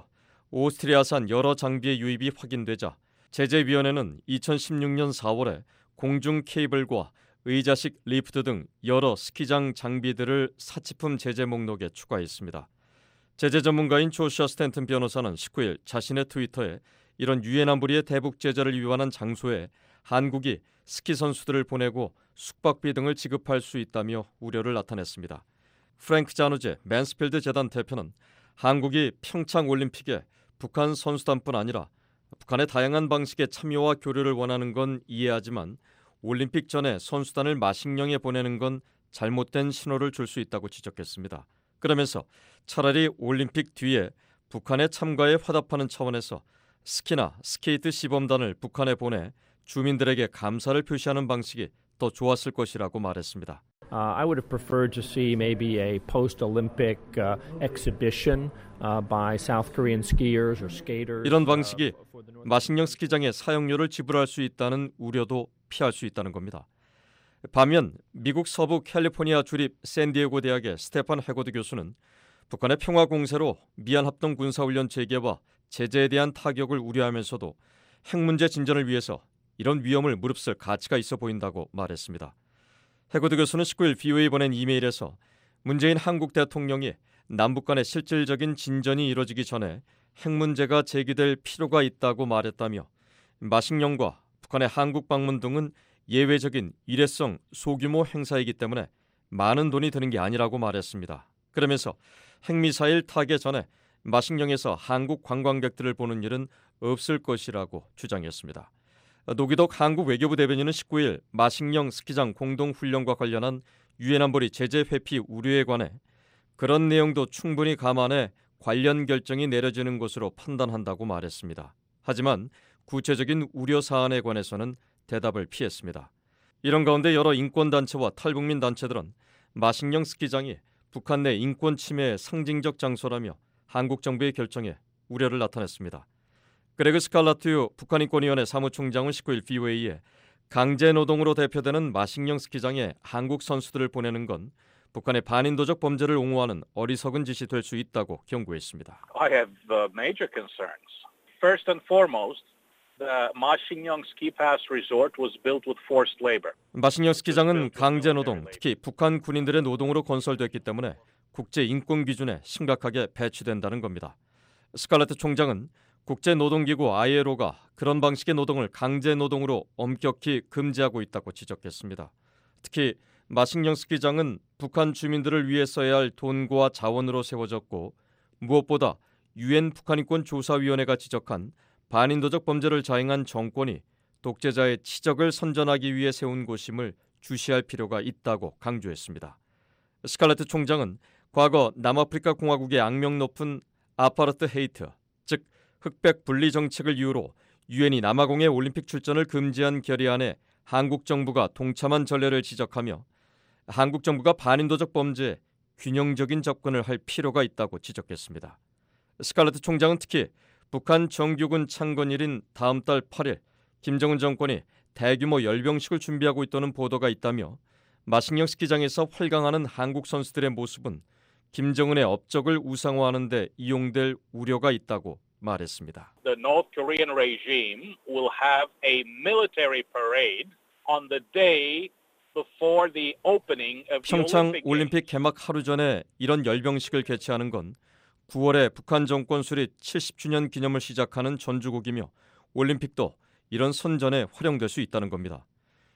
오스트리아산 여러 장비의 유입이 확인되자 제재위원회는 2016년 4월에 공중 케이블과 의자식 리프트 등 여러 스키장 장비들을 사치품 제재 목록에 추가했습니다. 제재 전문가인 조슈아 스탠튼 변호사는 19일 자신의 트위터에 이런 유엔 안보리의 대북 제재를 위반한 장소에 한국이 스키 선수들을 보내고 숙박비 등을 지급할 수 있다며 우려를 나타냈습니다. 프랭크 자누제 맨스필드 재단 대표는 한국이 평창 올림픽에 북한 선수단뿐 아니라 북한의 다양한 방식의 참여와 교류를 원하는 건 이해하지만 올림픽 전에 선수단을 마식령에 보내는 건 잘못된 신호를 줄 수 있다고 지적했습니다. 그러면서 차라리 올림픽 뒤에 북한의 참가에 화답하는 차원에서 스키나 스케이트 시범단을 북한에 보내 주민들에게 감사를 표시하는 방식이 더 좋았을 것이라고 말했습니다. I would have preferred to see maybe a post-Olympic exhibition by South Korean skiers or skaters. 이런 방식이 마식령 스키장에 사용료를 지불할 수 있다는 우려도 피할 수 있다는 겁니다. 반면 미국 서부 캘리포니아 주립 샌디에고 대학의 스테판 해고드 교수는 북한의 평화 공세로 미얀합동 군사훈련 재개와 제재에 대한 타격을 우려하면서도 핵 문제 진전을 위해서 이런 위험을 무릅쓸 가치가 있어 보인다고 말했습니다. 해고드 교수는 19일 BOA에 보낸 이메일에서 문재인 한국 대통령이 남북 간의 실질적인 진전이 이뤄지기 전에 핵 문제가 제기될 필요가 있다고 말했다며 마식령과 북한의 한국 방문 등은 예외적인 일회성 소규모 행사이기 때문에 많은 돈이 드는 게 아니라고 말했습니다. 그러면서 핵미사일 타격 전에 마식령에서 한국 관광객들을 보는 일은 없을 것이라고 주장했습니다. 노기덕 한국 외교부 대변인은 19일 마식령 스키장 공동훈련과 관련한 유엔 안보리 제재 회피 우려에 관해 그런 내용도 충분히 감안해 관련 결정이 내려지는 것으로 판단한다고 말했습니다. 하지만 구체적인 우려 사안에 관해서는 대답을 피했습니다. 이런 가운데 여러 인권단체와 탈북민 단체들은 마식령 스키장이 북한 내 인권 침해의 상징적 장소라며 한국 정부의 결정에 우려를 나타냈습니다. 그레그 스칼라투 북한인권위원회 사무총장은 19일 BOA에 강제노동으로 대표되는 마식령 스키장에 한국 선수들을 보내는 건 북한의 반인도적 범죄를 옹호하는 어리석은 짓이 될 수 있다고 경고했습니다. I have major concerns. First and foremost, the 마식령 ski pass resort was built with forced labor. 마식령 스키장은 강제노동, 특히 북한 군인들의 노동으로 건설됐기 때문에 국제 인권 기준에 심각하게 배치된다는 겁니다. 스칼레트 총장은 국제노동기구 ILO가 그런 방식의 노동을 강제노동으로 엄격히 금지하고 있다고 지적했습니다. 특히 마식령 스키장은 북한 주민들을 위해 써야 할 돈과 자원으로 세워졌고 무엇보다 유엔 북한인권조사위원회가 지적한 반인도적 범죄를 자행한 정권이 독재자의 치적을 선전하기 위해 세운 곳임을 주시할 필요가 있다고 강조했습니다. 스칼레트 총장은 과거 남아프리카 공화국의 악명 높은 아파르트헤이트, 즉 흑백 분리 정책을 이유로 유엔이 남아공의 올림픽 출전을 금지한 결의안에 한국 정부가 동참한 전례를 지적하며 한국 정부가 반인도적 범죄에 균형적인 접근을 할 필요가 있다고 지적했습니다. 스칼레트 총장은 특히 북한 정규군 창건일인 다음 달 8일 김정은 정권이 대규모 열병식을 준비하고 있다는 보도가 있다며 마식령 스키장에서 활강하는 한국 선수들의 모습은 김정은의 업적을 우상화하는 데 이용될 우려가 있다고 말했습니다. The North Korean regime will have a military parade on the day before the opening of the 평창 Olympic 올림픽 개막 하루 전에 이런 열병식을 개최하는 건 9월에 북한 정권 수립 70주년 기념을 시작하는 전주곡이며 올림픽도 이런 선전에 활용될 수 있다는 겁니다.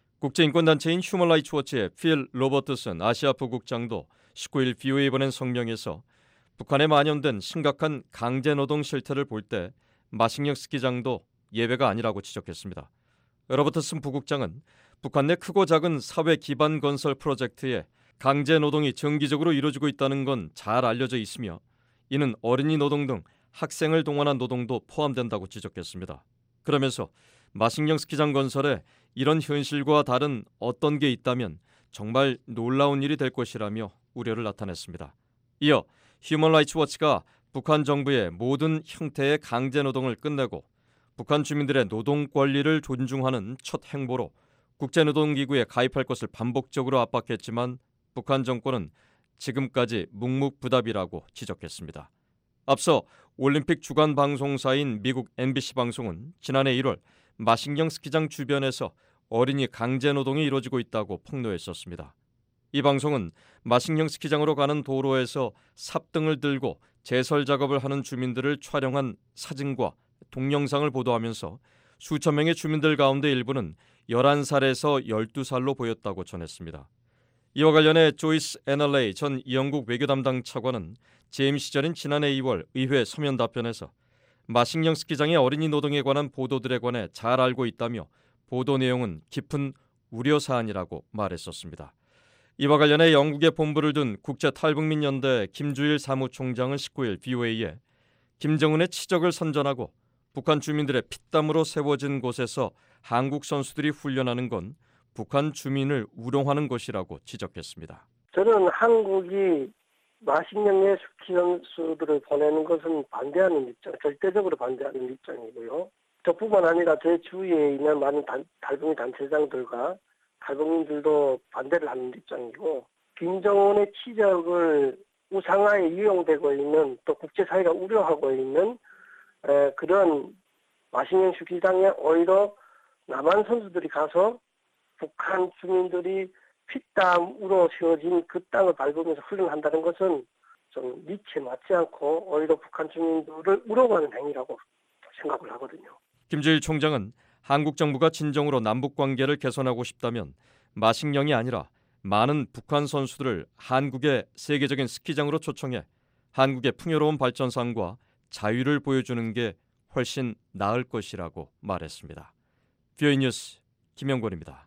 국제인권단체인 휴먼라이츠 워치의 필 로버트슨 아시아 부국장도 19일 BOA에 보낸 성명에서 북한에 만연된 심각한 강제노동 실태를 볼 때 마식령 스키장도 예외가 아니라고 지적했습니다. 로버트슨 부국장은 북한 내 크고 작은 사회 기반 건설 프로젝트에 강제노동이 정기적으로 이루어지고 있다는 건 잘 알려져 있으며 이는 어린이 노동 등 학생을 동원한 노동도 포함된다고 지적했습니다. 그러면서 마식령 스키장 건설에 이런 현실과 다른 어떤 게 있다면 정말 놀라운 일이 될 것이라며 우려를 나타냈습니다. 이어 휴먼 라이츠 워치가 북한 정부의 모든 형태의 강제노동을 끝내고 북한 주민들의 노동 권리를 존중하는 첫 행보로 국제노동기구에 가입할 것을 반복적으로 압박했지만 북한 정권은 지금까지 묵묵부답이라고 지적했습니다. 앞서 올림픽 주간 방송사인 미국 MBC 방송은 지난해 1월 마식령 스키장 주변에서 어린이 강제노동이 이루어지고 있다고 폭로했었습니다. 이 방송은 마식령 스키장으로 가는 도로에서 삽등을 들고 제설 작업을 하는 주민들을 촬영한 사진과 동영상을 보도하면서 수천 명의 주민들 가운데 일부는 11살에서 12살로 보였다고 전했습니다. 이와 관련해 조이스 애널레이 전 영국 외교 담당 차관은 재임 시절인 지난해 2월 의회 서면 답변에서 마식령 스키장의 어린이 노동에 관한 보도들에 관해 잘 알고 있다며 보도 내용은 깊은 우려사안이라고 말했었습니다. 이와 관련해 영국에 본부를 둔 국제탈북민연대 김주일 사무총장은 19일 BOA에 김정은의 치적을 선전하고 북한 주민들의 피땀으로 세워진 곳에서 한국 선수들이 훈련하는 건 북한 주민을 우롱하는 것이라고 지적했습니다. 저는 한국이 마식령의 스키 선수들을 보내는 것은 반대하는 입장, 절대적으로 반대하는 입장이고요. 저뿐만 아니라 제 주위에 있는 많은 탈북민 단체장들과 탈북민들도 반대를 하는 입장이고, 김정은의 치적을 우상화에 이용되고 있는, 또 국제사회가 우려하고 있는 그런 마식령 스키장에 오히려 남한 선수들이 가서 북한 주민들이 피땀으로 세워진 그 땅을 밟으면서 훈련한다는 것은 좀 니치에 맞지 않고 오히려 북한 주민들을 우롱하는 행위라고 생각을 하거든요. 김주일 총장은 한국 정부가 진정으로 남북 관계를 개선하고 싶다면 마식령이 아니라 많은 북한 선수들을 한국의 세계적인 스키장으로 초청해 한국의 풍요로운 발전상과 자유를 보여주는 게 훨씬 나을 것이라고 말했습니다. BOA 뉴스 김영권입니다.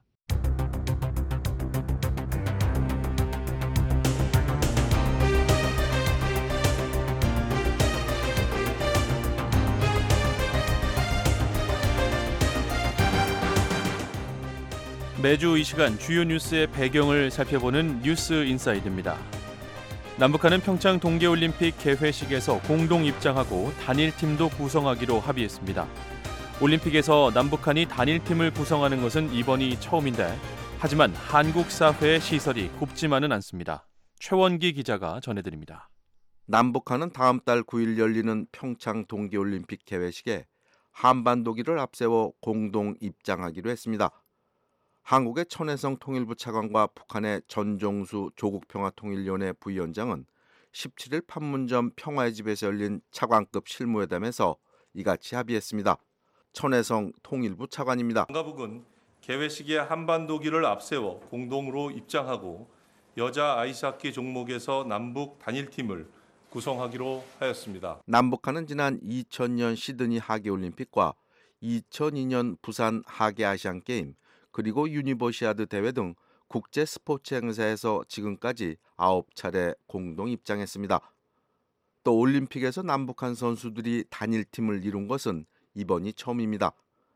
매주 이 시간 주요 뉴스의 배경을 살펴보는 뉴스 인사이드입니다. 남북한은 평창 동계올림픽 개회식에서 공동 입장하고 단일팀도 구성하기로 합의했습니다. 올림픽에서 남북한이 단일팀을 구성하는 것은 이번이 처음인데 하지만 한국 사회의 시설이 곱지만은 않습니다. 최원기 기자가 전해드립니다. 남북한은 다음 달 9일 열리는 평창 동계올림픽 개회식에 한반도기를 앞세워 공동 입장하기로 했습니다. 한국의 천혜성 통일부 차관과 북한의 전종수 조국평화통일위원회 부위원장은 17일 판문점 평화의 집에서 열린 차관급 실무회담에서 이같이 합의했습니다. 천혜성 통일부 차관입니다. 남가북은 개회식에 한반도기를 앞세워 공동으로 입장하고 여자 아이스하키 종목에서 남북 단일팀을 구성하기로 하였습니다. 남북한은 지난 2000년 시드니 하계올림픽과 2002년 부산 하계아시안게임 그리고 유니버시아드 대회 등 국제 스포츠 행사에서 지금까지 9차례 공동 입장했습니다. 또 올림픽에서 남북한 선수들이 단일팀을 이룬 것은 이번이 처음입니다.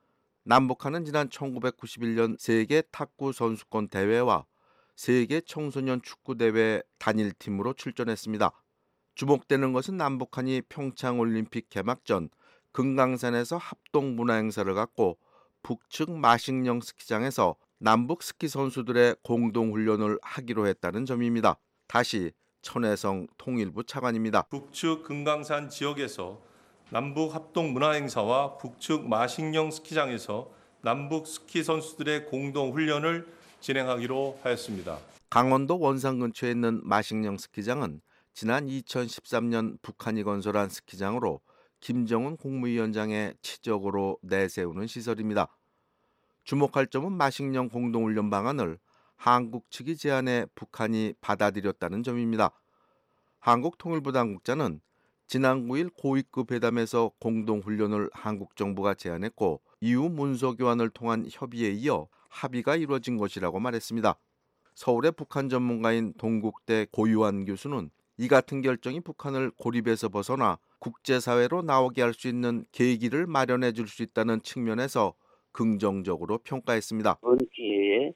남북한은 지난 1991년 세계 탁구 선수권 대회와 세계 청소년 축구 대회 단일팀으로 출전했습니다. 주목되는 것은 남북한이 평창 올림픽 개막 전 금강산에서 합동 문화 행사를 갖고 북측 마식령 스키장에서 남북 스키 선수들의 공동 훈련을 하기로 했다는 점입니다. 다시 천혜성 통일부 차관입니다. 북측 금강산 지역에서 남북 합동 문화 행사와 북측 마식령 스키장에서 남북 스키 선수들의 공동 훈련을 진행하기로 하였습니다. 강원도 원산 근처에 있는 마식령 스키장은 지난 2013년 북한이 건설한 스키장으로 김정은 국무위원장의 치적으로 내세우는 시설입니다. 주목할 점은 마식령 공동훈련 방안을 한국 측이 제안해 북한이 받아들였다는 점입니다. 한국통일부 당국자는 지난 9일 고위급 회담에서 공동훈련을 한국 정부가 제안했고 이후 문서 교환을 통한 협의에 이어 합의가 이루어진 것이라고 말했습니다. 서울의 북한 전문가인 동국대 고유한 교수는 이 같은 결정이 북한을 고립에서 벗어나 국제사회로 나오게 할 수 있는 계기를 마련해 줄 수 있다는 측면에서 긍정적으로 평가했습니다. 이번 기회에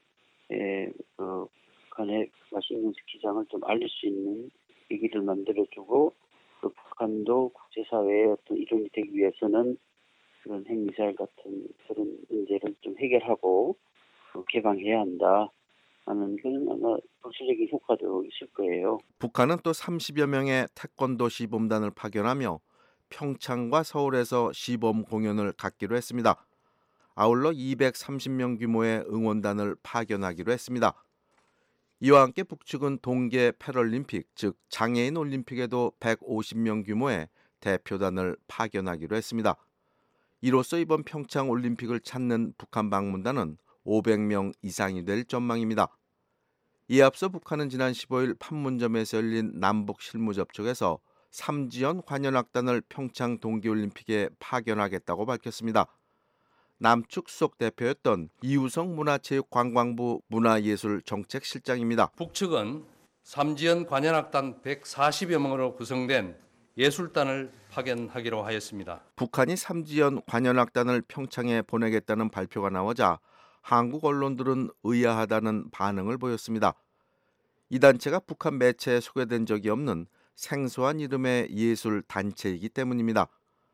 북한의 마식령 스키장을 좀 알릴 수 있는 계기를 만들어주고 북한도 국제사회의 어떤 일원이 되기 위해서는 그런 핵미사일 같은 그런 문제를 좀 해결하고 개방해야 한다 하는 그런 아마 정치적인 효과도 있을 거예요. 북한은 또 30여 명의 태권도 시범단을 파견하며 평창과 서울에서 시범 공연을 갖기로 했습니다. 아울러 230명 규모의 응원단을 파견하기로 했습니다. 이와 함께 북측은 동계 패럴림픽, 즉 장애인 올림픽에도 150명 규모의 대표단을 파견하기로 했습니다. 이로써 이번 평창 올림픽을 찾는 북한 방문단은 500명 이상이 될 전망입니다. 이에 앞서 북한은 지난 15일 판문점에서 열린 남북 실무 접촉에서 삼지연 관현악단을 평창 동계올림픽에 파견하겠다고 밝혔습니다. 남측 수석 대표였던 이우성 문화체육관광부 문화예술정책실장입니다. 북측은 삼지연 관현악단 140여 명으로 구성된 예술단을 파견하기로 하였습니다. 북한이 삼지연 관현악단을 평창에 보내겠다는 발표가 나오자 한국 언론들은 의아하다는 반응을 보였습니다. 이 단체가 북한 매체에 소개된 적이 없는 생소한 이름의 예술 단체이기 때문입니다.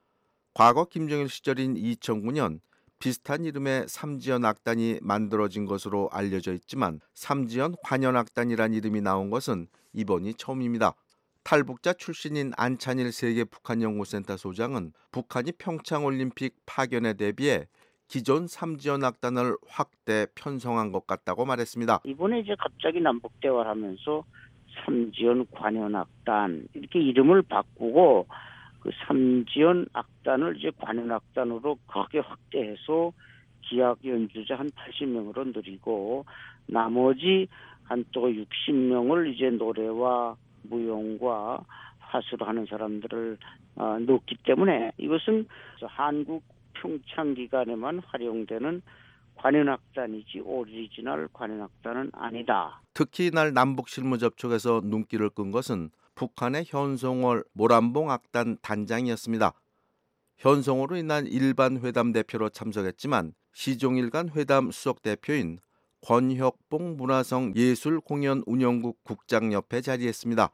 과거 김정일 시절인 2009년 비슷한 이름의 삼지연 악단이 만들어진 것으로 알려져 있지만 삼지연 관현악단이란 이름이 나온 것은 이번이 처음입니다. 탈북자 출신인 안찬일 세계 북한연구센터 소장은 북한이 평창올림픽 파견에 대비해 기존 삼지연 악단을 확대 편성한 것 같다고 말했습니다. 이번에 이제 갑자기 남북 대화를 하면서 삼지연 관현악단 이렇게 이름을 바꾸고 그 삼지연 악단을 이제 관현악단으로 크게 확대해서 기악 연주자 한 80명으로 늘리고 나머지 한 또 60명을 이제 노래와 무용과 화수로 하는 사람들을 넣기 때문에 이것은 한국 평창 기간에만 활용되는 관현악단이지 오리지널 관현악단은 아니다. 특히 이날 남북 실무 접촉에서 눈길을 끈 것은 북한의 현송월 모란봉 악단 단장이었습니다. 현송월은 이날 일반 회담 대표로 참석했지만 시종일관 회담 수석 대표인 권혁봉 문화성 예술공연운영국 국장 옆에 자리했습니다.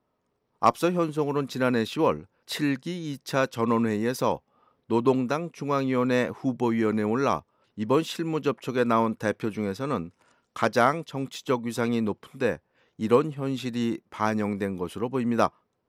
앞서 현송월은 지난해 10월 7기 2차 전원회의에서 노동당 중앙위원회 후보위원회에 올라 이번 실무 접촉에 나온 대표 중에서는 가장 정치적 위상이 높은데 이런 현실이 반영된 것으로 보입니다.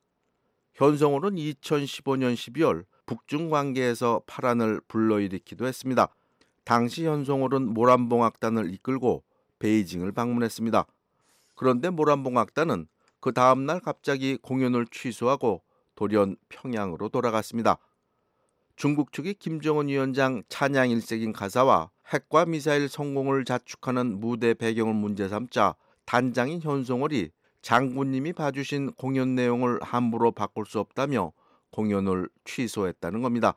현성월은 2015년 12월 북중 관계에서 파란을 불러일으키기도 했습니다. 당시 현성월은 모란봉악단을 이끌고 베이징을 방문했습니다. 그런데 모란봉악단은 그 다음 날 갑자기 공연을 취소하고 돌연 평양으로 돌아갔습니다. 중국 측이 김정은 위원장 찬양 일색인 가사와 핵과 미사일 성공을 자축하는 무대 배경을 문제 삼자 단장인 현송월이 장군님이 봐주신 공연 내용을 함부로 바꿀 수 없다며 공연을 취소했다는 겁니다.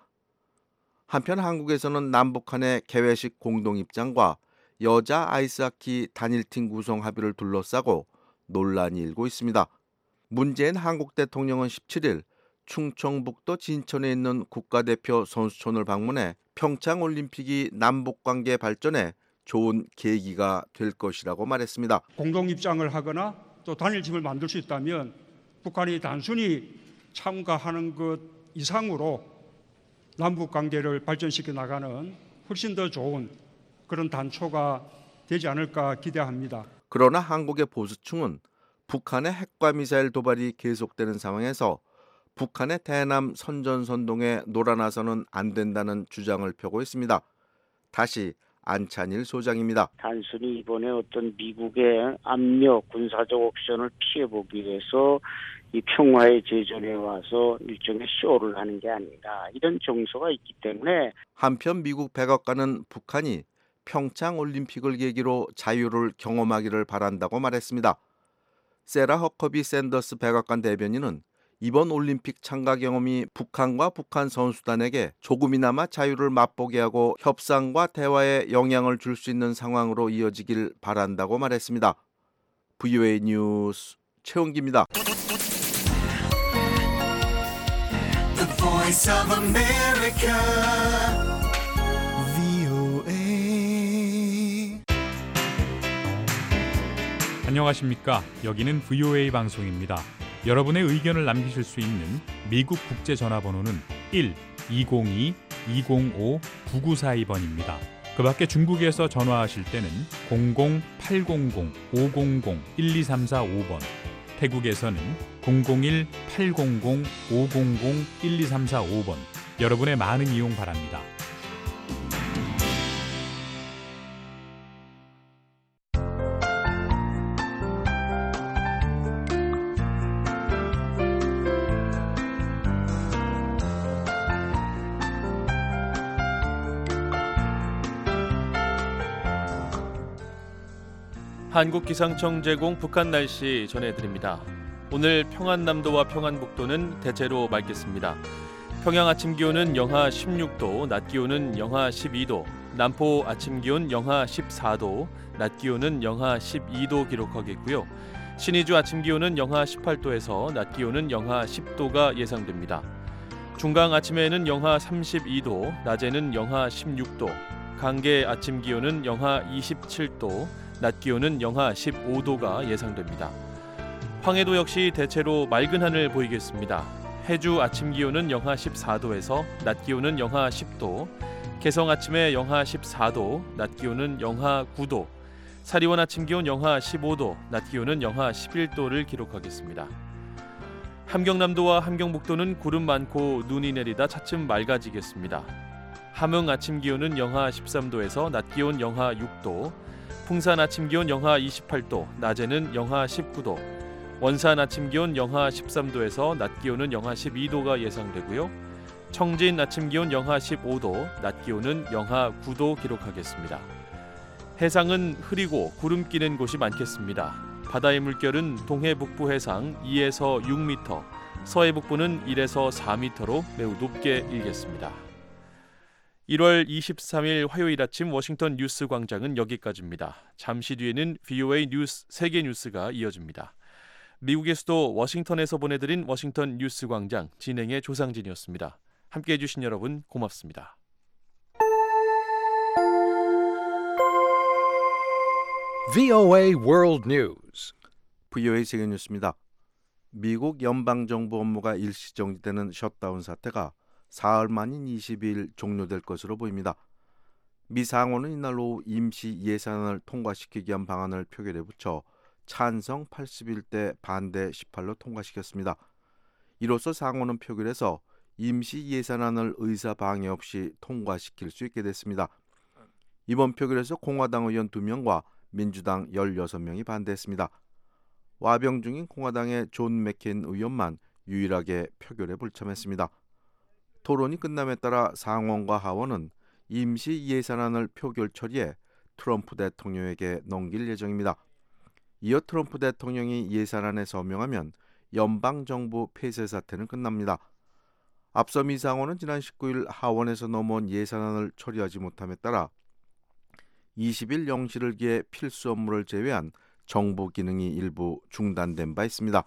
한편 한국에서는 남북한의 개회식 공동입장과 여자 아이스하키 단일팀 구성 합의를 둘러싸고 논란이 일고 있습니다. 문재인 한국 대통령은 17일 충청북도 진천에 있는 국가대표 선수촌을 방문해 평창올림픽이 남북관계 발전에 좋은 계기가 될 것이라고 말했습니다. 공동입장을 하거나 또 단일팀을 만들 수 있다면 북한이 단순히 참가하는 것 이상으로 남북관계를 발전시켜 나가는 훨씬 더 좋은 그런 단초가 되지 않을까 기대합니다. 그러나 한국의 보수층은 북한의 핵과 미사일 도발이 계속되는 상황에서 북한의 대남 선전선동에 놀아나서는 안 된다는 주장을 펴고 있습니다. 다시 안찬일 소장입니다. 단순히 이번에 어떤 미국의 압력, 군사적 옵션을 피해보기 위해서 이 평화의 제전에 와서 일종의 쇼를 하는 게 아닌가 이런 정서가 있기 때문에 한편 미국 백악관은 북한이 평창 올림픽을 계기로 자유를 경험하기를 바란다고 말했습니다. 세라 허커비 샌더스 백악관 대변인은 이번 올림픽 참가 경험이 북한과 북한 선수단에게 조금이나마 자유를 맛보게 하고 협상과 대화에 영향을 줄 수 있는 상황으로 이어지길 바란다고 말했습니다. VOA 뉴스 최원기입니다. The Voice of America, VOA. 안녕하십니까? 여기는 VOA 방송입니다. 여러분의 의견을 남기실 수 있는 미국 국제 전화번호는 1-202-205-9942번입니다. 그 밖에 중국에서 전화하실 때는 00-800-500-1234-5번, 태국에서는 001-800-500-1234-5번, 여러분의 많은 이용 바랍니다. 한국기상청 제공 북한 날씨 전해드립니다. 오늘 평안남도와 평안북도는 대체로 맑겠습니다. 평양 아침 기온은 영하 16도, 낮 기온은 영하 12도, 남포 아침 기온 영하 14도, 낮 기온은 영하 12도 기록하겠고요. 신의주 아침 기온은 영하 18도에서 낮 기온은 영하 10도가 예상됩니다. 중강 아침에는 영하 32도, 낮에는 영하 16도, 강계 아침 기온은 영하 27도, 낮 기온은 영하 15도가 예상됩니다. 황해도 역시 대체로 맑은 하늘 보이겠습니다. 해주 아침 기온은 영하 14도에서 낮 기온은 영하 10도, 개성 아침에 영하 14도, 낮 기온은 영하 9도, 사리원 아침 기온 영하 15도, 낮 기온은 영하 11도를 기록하겠습니다. 함경남도와 함경북도는 구름 많고 눈이 내리다 차츰 맑아지겠습니다. 함흥 아침 기온은 영하 13도에서 낮 기온 영하 6도, 풍산 아침 기온 영하 28도, 낮에는 영하 19도, 원산 아침 기온 영하 13도에서 낮 기온은 영하 12도가 예상되고요. 청진 아침 기온 영하 15도, 낮 기온은 영하 9도 기록하겠습니다. 해상은 흐리고 구름 끼는 곳이 많겠습니다. 바다의 물결은 동해 북부 해상 2에서 6m, 서해 북부는 1에서 4m로 매우 높게 일겠습니다. 1월 23일 화요일 아침 워싱턴 뉴스 광장은 여기까지입니다. 잠시 뒤에는 VOA 뉴스 세계 뉴스가 이어집니다. 미국의 수도 워싱턴에서 보내드린 워싱턴 뉴스 광장 진행의 조상진이었습니다. 함께해 주신 여러분 고맙습니다. VOA World News. VOA 세계 뉴스입니다. 미국 연방정부 업무가 일시정지되는 셧다운 사태가 사흘 만인 22일 종료될 것으로 보입니다. 미 상원은 이날 오후 임시 예산안을 통과시키기 위한 방안을 표결에 붙여 찬성 81대 반대 18로 통과시켰습니다. 이로써 상원은 표결에서 임시 예산안을 의사 방해 없이 통과시킬 수 있게 됐습니다. 이번 표결에서 공화당 의원 2명과 민주당 16명이 반대했습니다. 와병 중인 공화당의 존 맥케인 의원만 유일하게 표결에 불참했습니다. 토론이 끝남에 따라 상원과 하원은 임시 예산안을 표결 처리해 트럼프 대통령에게 넘길 예정입니다. 이어 트럼프 대통령이 예산안에 서명하면 연방정부 폐쇄 사태는 끝납니다. 앞서 미 상원은 지난 19일 하원에서 넘어온 예산안을 처리하지 못함에 따라 20일 0시를 기해 필수 업무를 제외한 정부 기능이 일부 중단된 바 있습니다.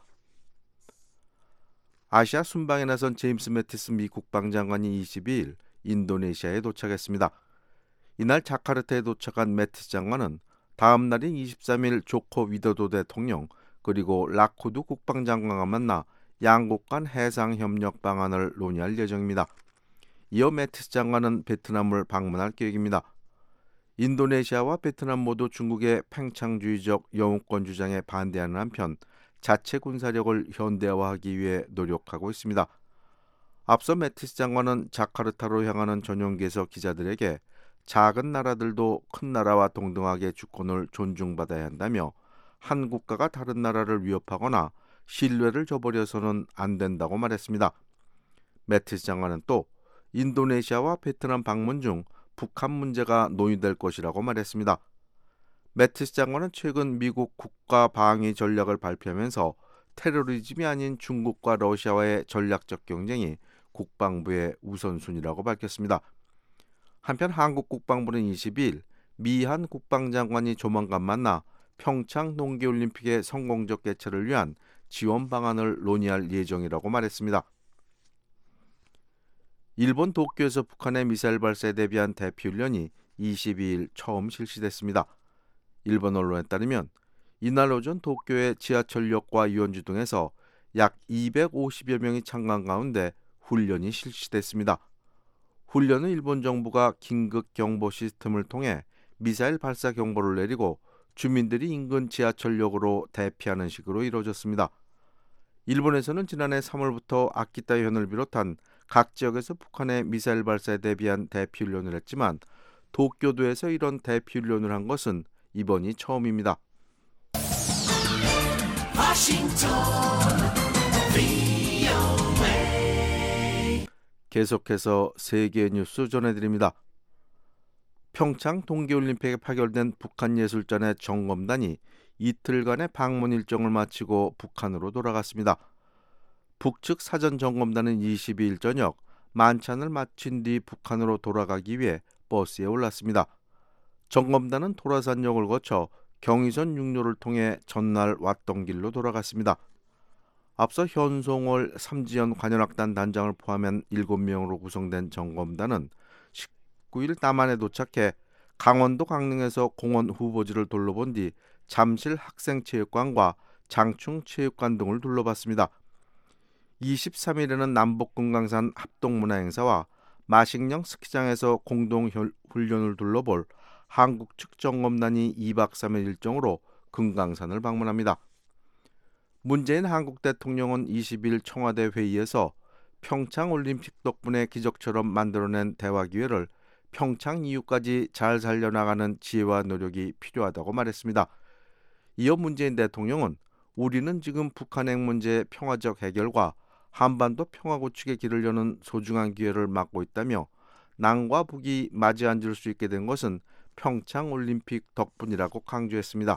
아시아 순방에 나선 제임스 매티스 미 국방장관이 22일 인도네시아에 도착했습니다. 이날 자카르타에 도착한 매티스 장관은 다음 날인 23일 조코 위도도 대통령 그리고 라코두 국방장관과 만나 양국 간 해상협력 방안을 논의할 예정입니다. 이어 매티스 장관은 베트남을 방문할 계획입니다. 인도네시아와 베트남 모두 중국의 팽창주의적 영우권 주장에 반대하는 한편 자체 군사력을 현대화하기 위해 노력하고 있습니다. 앞서 매티스 장관은 자카르타로 향하는 전용기에서 기자들에게 작은 나라들도 큰 나라와 동등하게 주권을 존중받아야 한다며 한 국가가 다른 나라를 위협하거나 신뢰를 저버려서는 안 된다고 말했습니다. 매티스 장관은 또 인도네시아와 베트남 방문 중 북한 문제가 논의될 것이라고 말했습니다. 매티스 장관은 최근 미국 국가 방위 전략을 발표하면서 테러리즘이 아닌 중국과 러시아와의 전략적 경쟁이 국방부의 우선순위라고 밝혔습니다. 한편 한국 국방부는 22일 미한 국방장관이 조만간 만나 평창 동계올림픽의 성공적 개최를 위한 지원 방안을 논의할 예정이라고 말했습니다. 일본 도쿄에서 북한의 미사일 발사에 대비한 대피훈련이 22일 처음 실시됐습니다. 일본 언론에 따르면 이날 오전 도쿄의 지하철역과 유원지 등에서 약 250여 명이 참관 가운데 훈련이 실시됐습니다. 훈련은 일본 정부가 긴급 경보 시스템을 통해 미사일 발사 경보를 내리고 주민들이 인근 지하철역으로 대피하는 식으로 이루어졌습니다. 일본에서는 지난해 3월부터 아키타 현을 비롯한 각 지역에서 북한의 미사일 발사에 대비한 대피훈련을 했지만 도쿄도에서 이런 대피훈련을 한 것은 이번이 처음입니다. 계속해서 세계 뉴스 전해드립니다. 평창 동계올림픽에 파견된 북한 예술단의 점검단이 이틀간의 방문 일정을 마치고 북한으로 돌아갔습니다. 북측 사전 점검단은 22일 저녁 만찬을 마친 뒤 북한으로 돌아가기 위해 버스에 올랐습니다. 점검단은 도라산역을 거쳐 경의선 육로를 통해 전날 왔던 길로 돌아갔습니다. 앞서 현송월 삼지연 관현악단 단장을 포함한 7명으로 구성된 점검단은 19일 남한에 도착해 강원도 강릉에서 공원 후보지를 둘러본 뒤 잠실 학생체육관과 장충체육관 등을 둘러봤습니다. 23일에는 남북 금강산 합동문화행사와 마식령 스키장에서 공동 훈련을 둘러볼 한국 측 점검단이 2박 3일 일정으로 금강산을 방문합니다. 문재인 한국 대통령은 20일 청와대 회의에서 평창올림픽 덕분에 기적처럼 만들어낸 대화 기회를 평창 이후까지 잘 살려나가는 지혜와 노력이 필요하다고 말했습니다. 이어 문재인 대통령은 우리는 지금 북한 핵 문제의 평화적 해결과 한반도 평화 구축의 길을 여는 소중한 기회를 맞고 있다며 남과 북이 맞이 앉을 수 있게 된 것은 평창올림픽 덕분이라고 강조했습니다.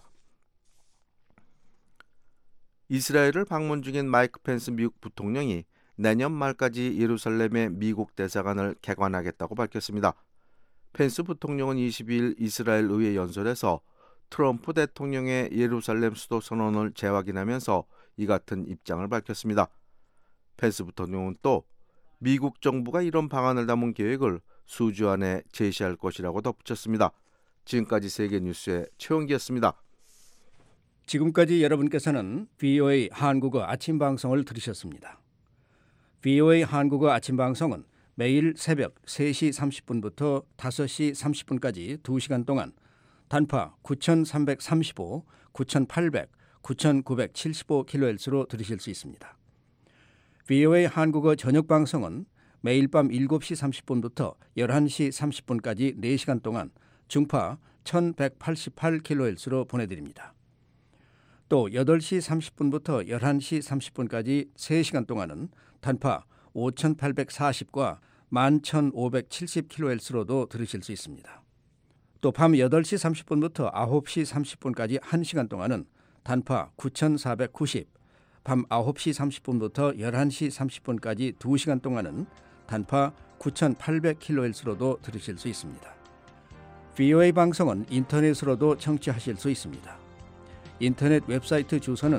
이스라엘을 방문 중인 마이크 펜스 미국 부통령이 내년 말까지 예루살렘의 미국 대사관을 개관하겠다고 밝혔습니다. 펜스 부통령은 22일 이스라엘 의회 연설에서 트럼프 대통령의 예루살렘 수도 선언을 재확인하면서 이 같은 입장을 밝혔습니다. 펜스 부통령은 또 미국 정부가 이런 방안을 담은 계획을 수주 안에 제시할 것이라고 덧붙였습니다. 지금까지 세계뉴스의 최원기였습니다. 지금까지 여러분께서는 VOA 한국어 아침 방송을 들으셨습니다. VOA 한국어 아침 방송은 매일 새벽 3시 30분부터 5시 30분까지 2시간 동안 단파 9335, 9800, 9975kHz로 들으실 수 있습니다. VOA 한국어 저녁 방송은 매일 밤 7시 30분부터 11시 30분까지 4시간 동안 중파 1188kHz로 보내드립니다. 또 8시 30분부터 11시 30분까지 3시간 동안은 단파 5840과 11570kHz로도 들으실 수 있습니다. 또 밤 8시 30분부터 9시 30분까지 1시간 동안은 단파 9490, 밤 9시 30분부터 11시 30분까지 2시간 동안은 단파 9800kHz로도 들으실 수 있습니다. VOA 방송은 인터넷으로도 청취하실 수 있습니다. 인터넷 웹사이트 주소는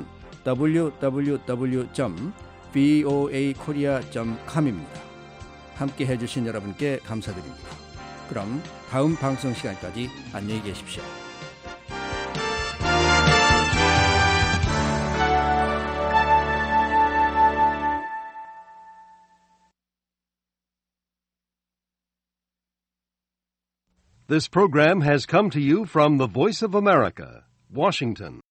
www.voakorea.com입니다. 함께 해주신 여러분께 감사드립니다. 그럼 다음 방송 시간까지 안녕히 계십시오. This program has come to you from the Voice of America, Washington.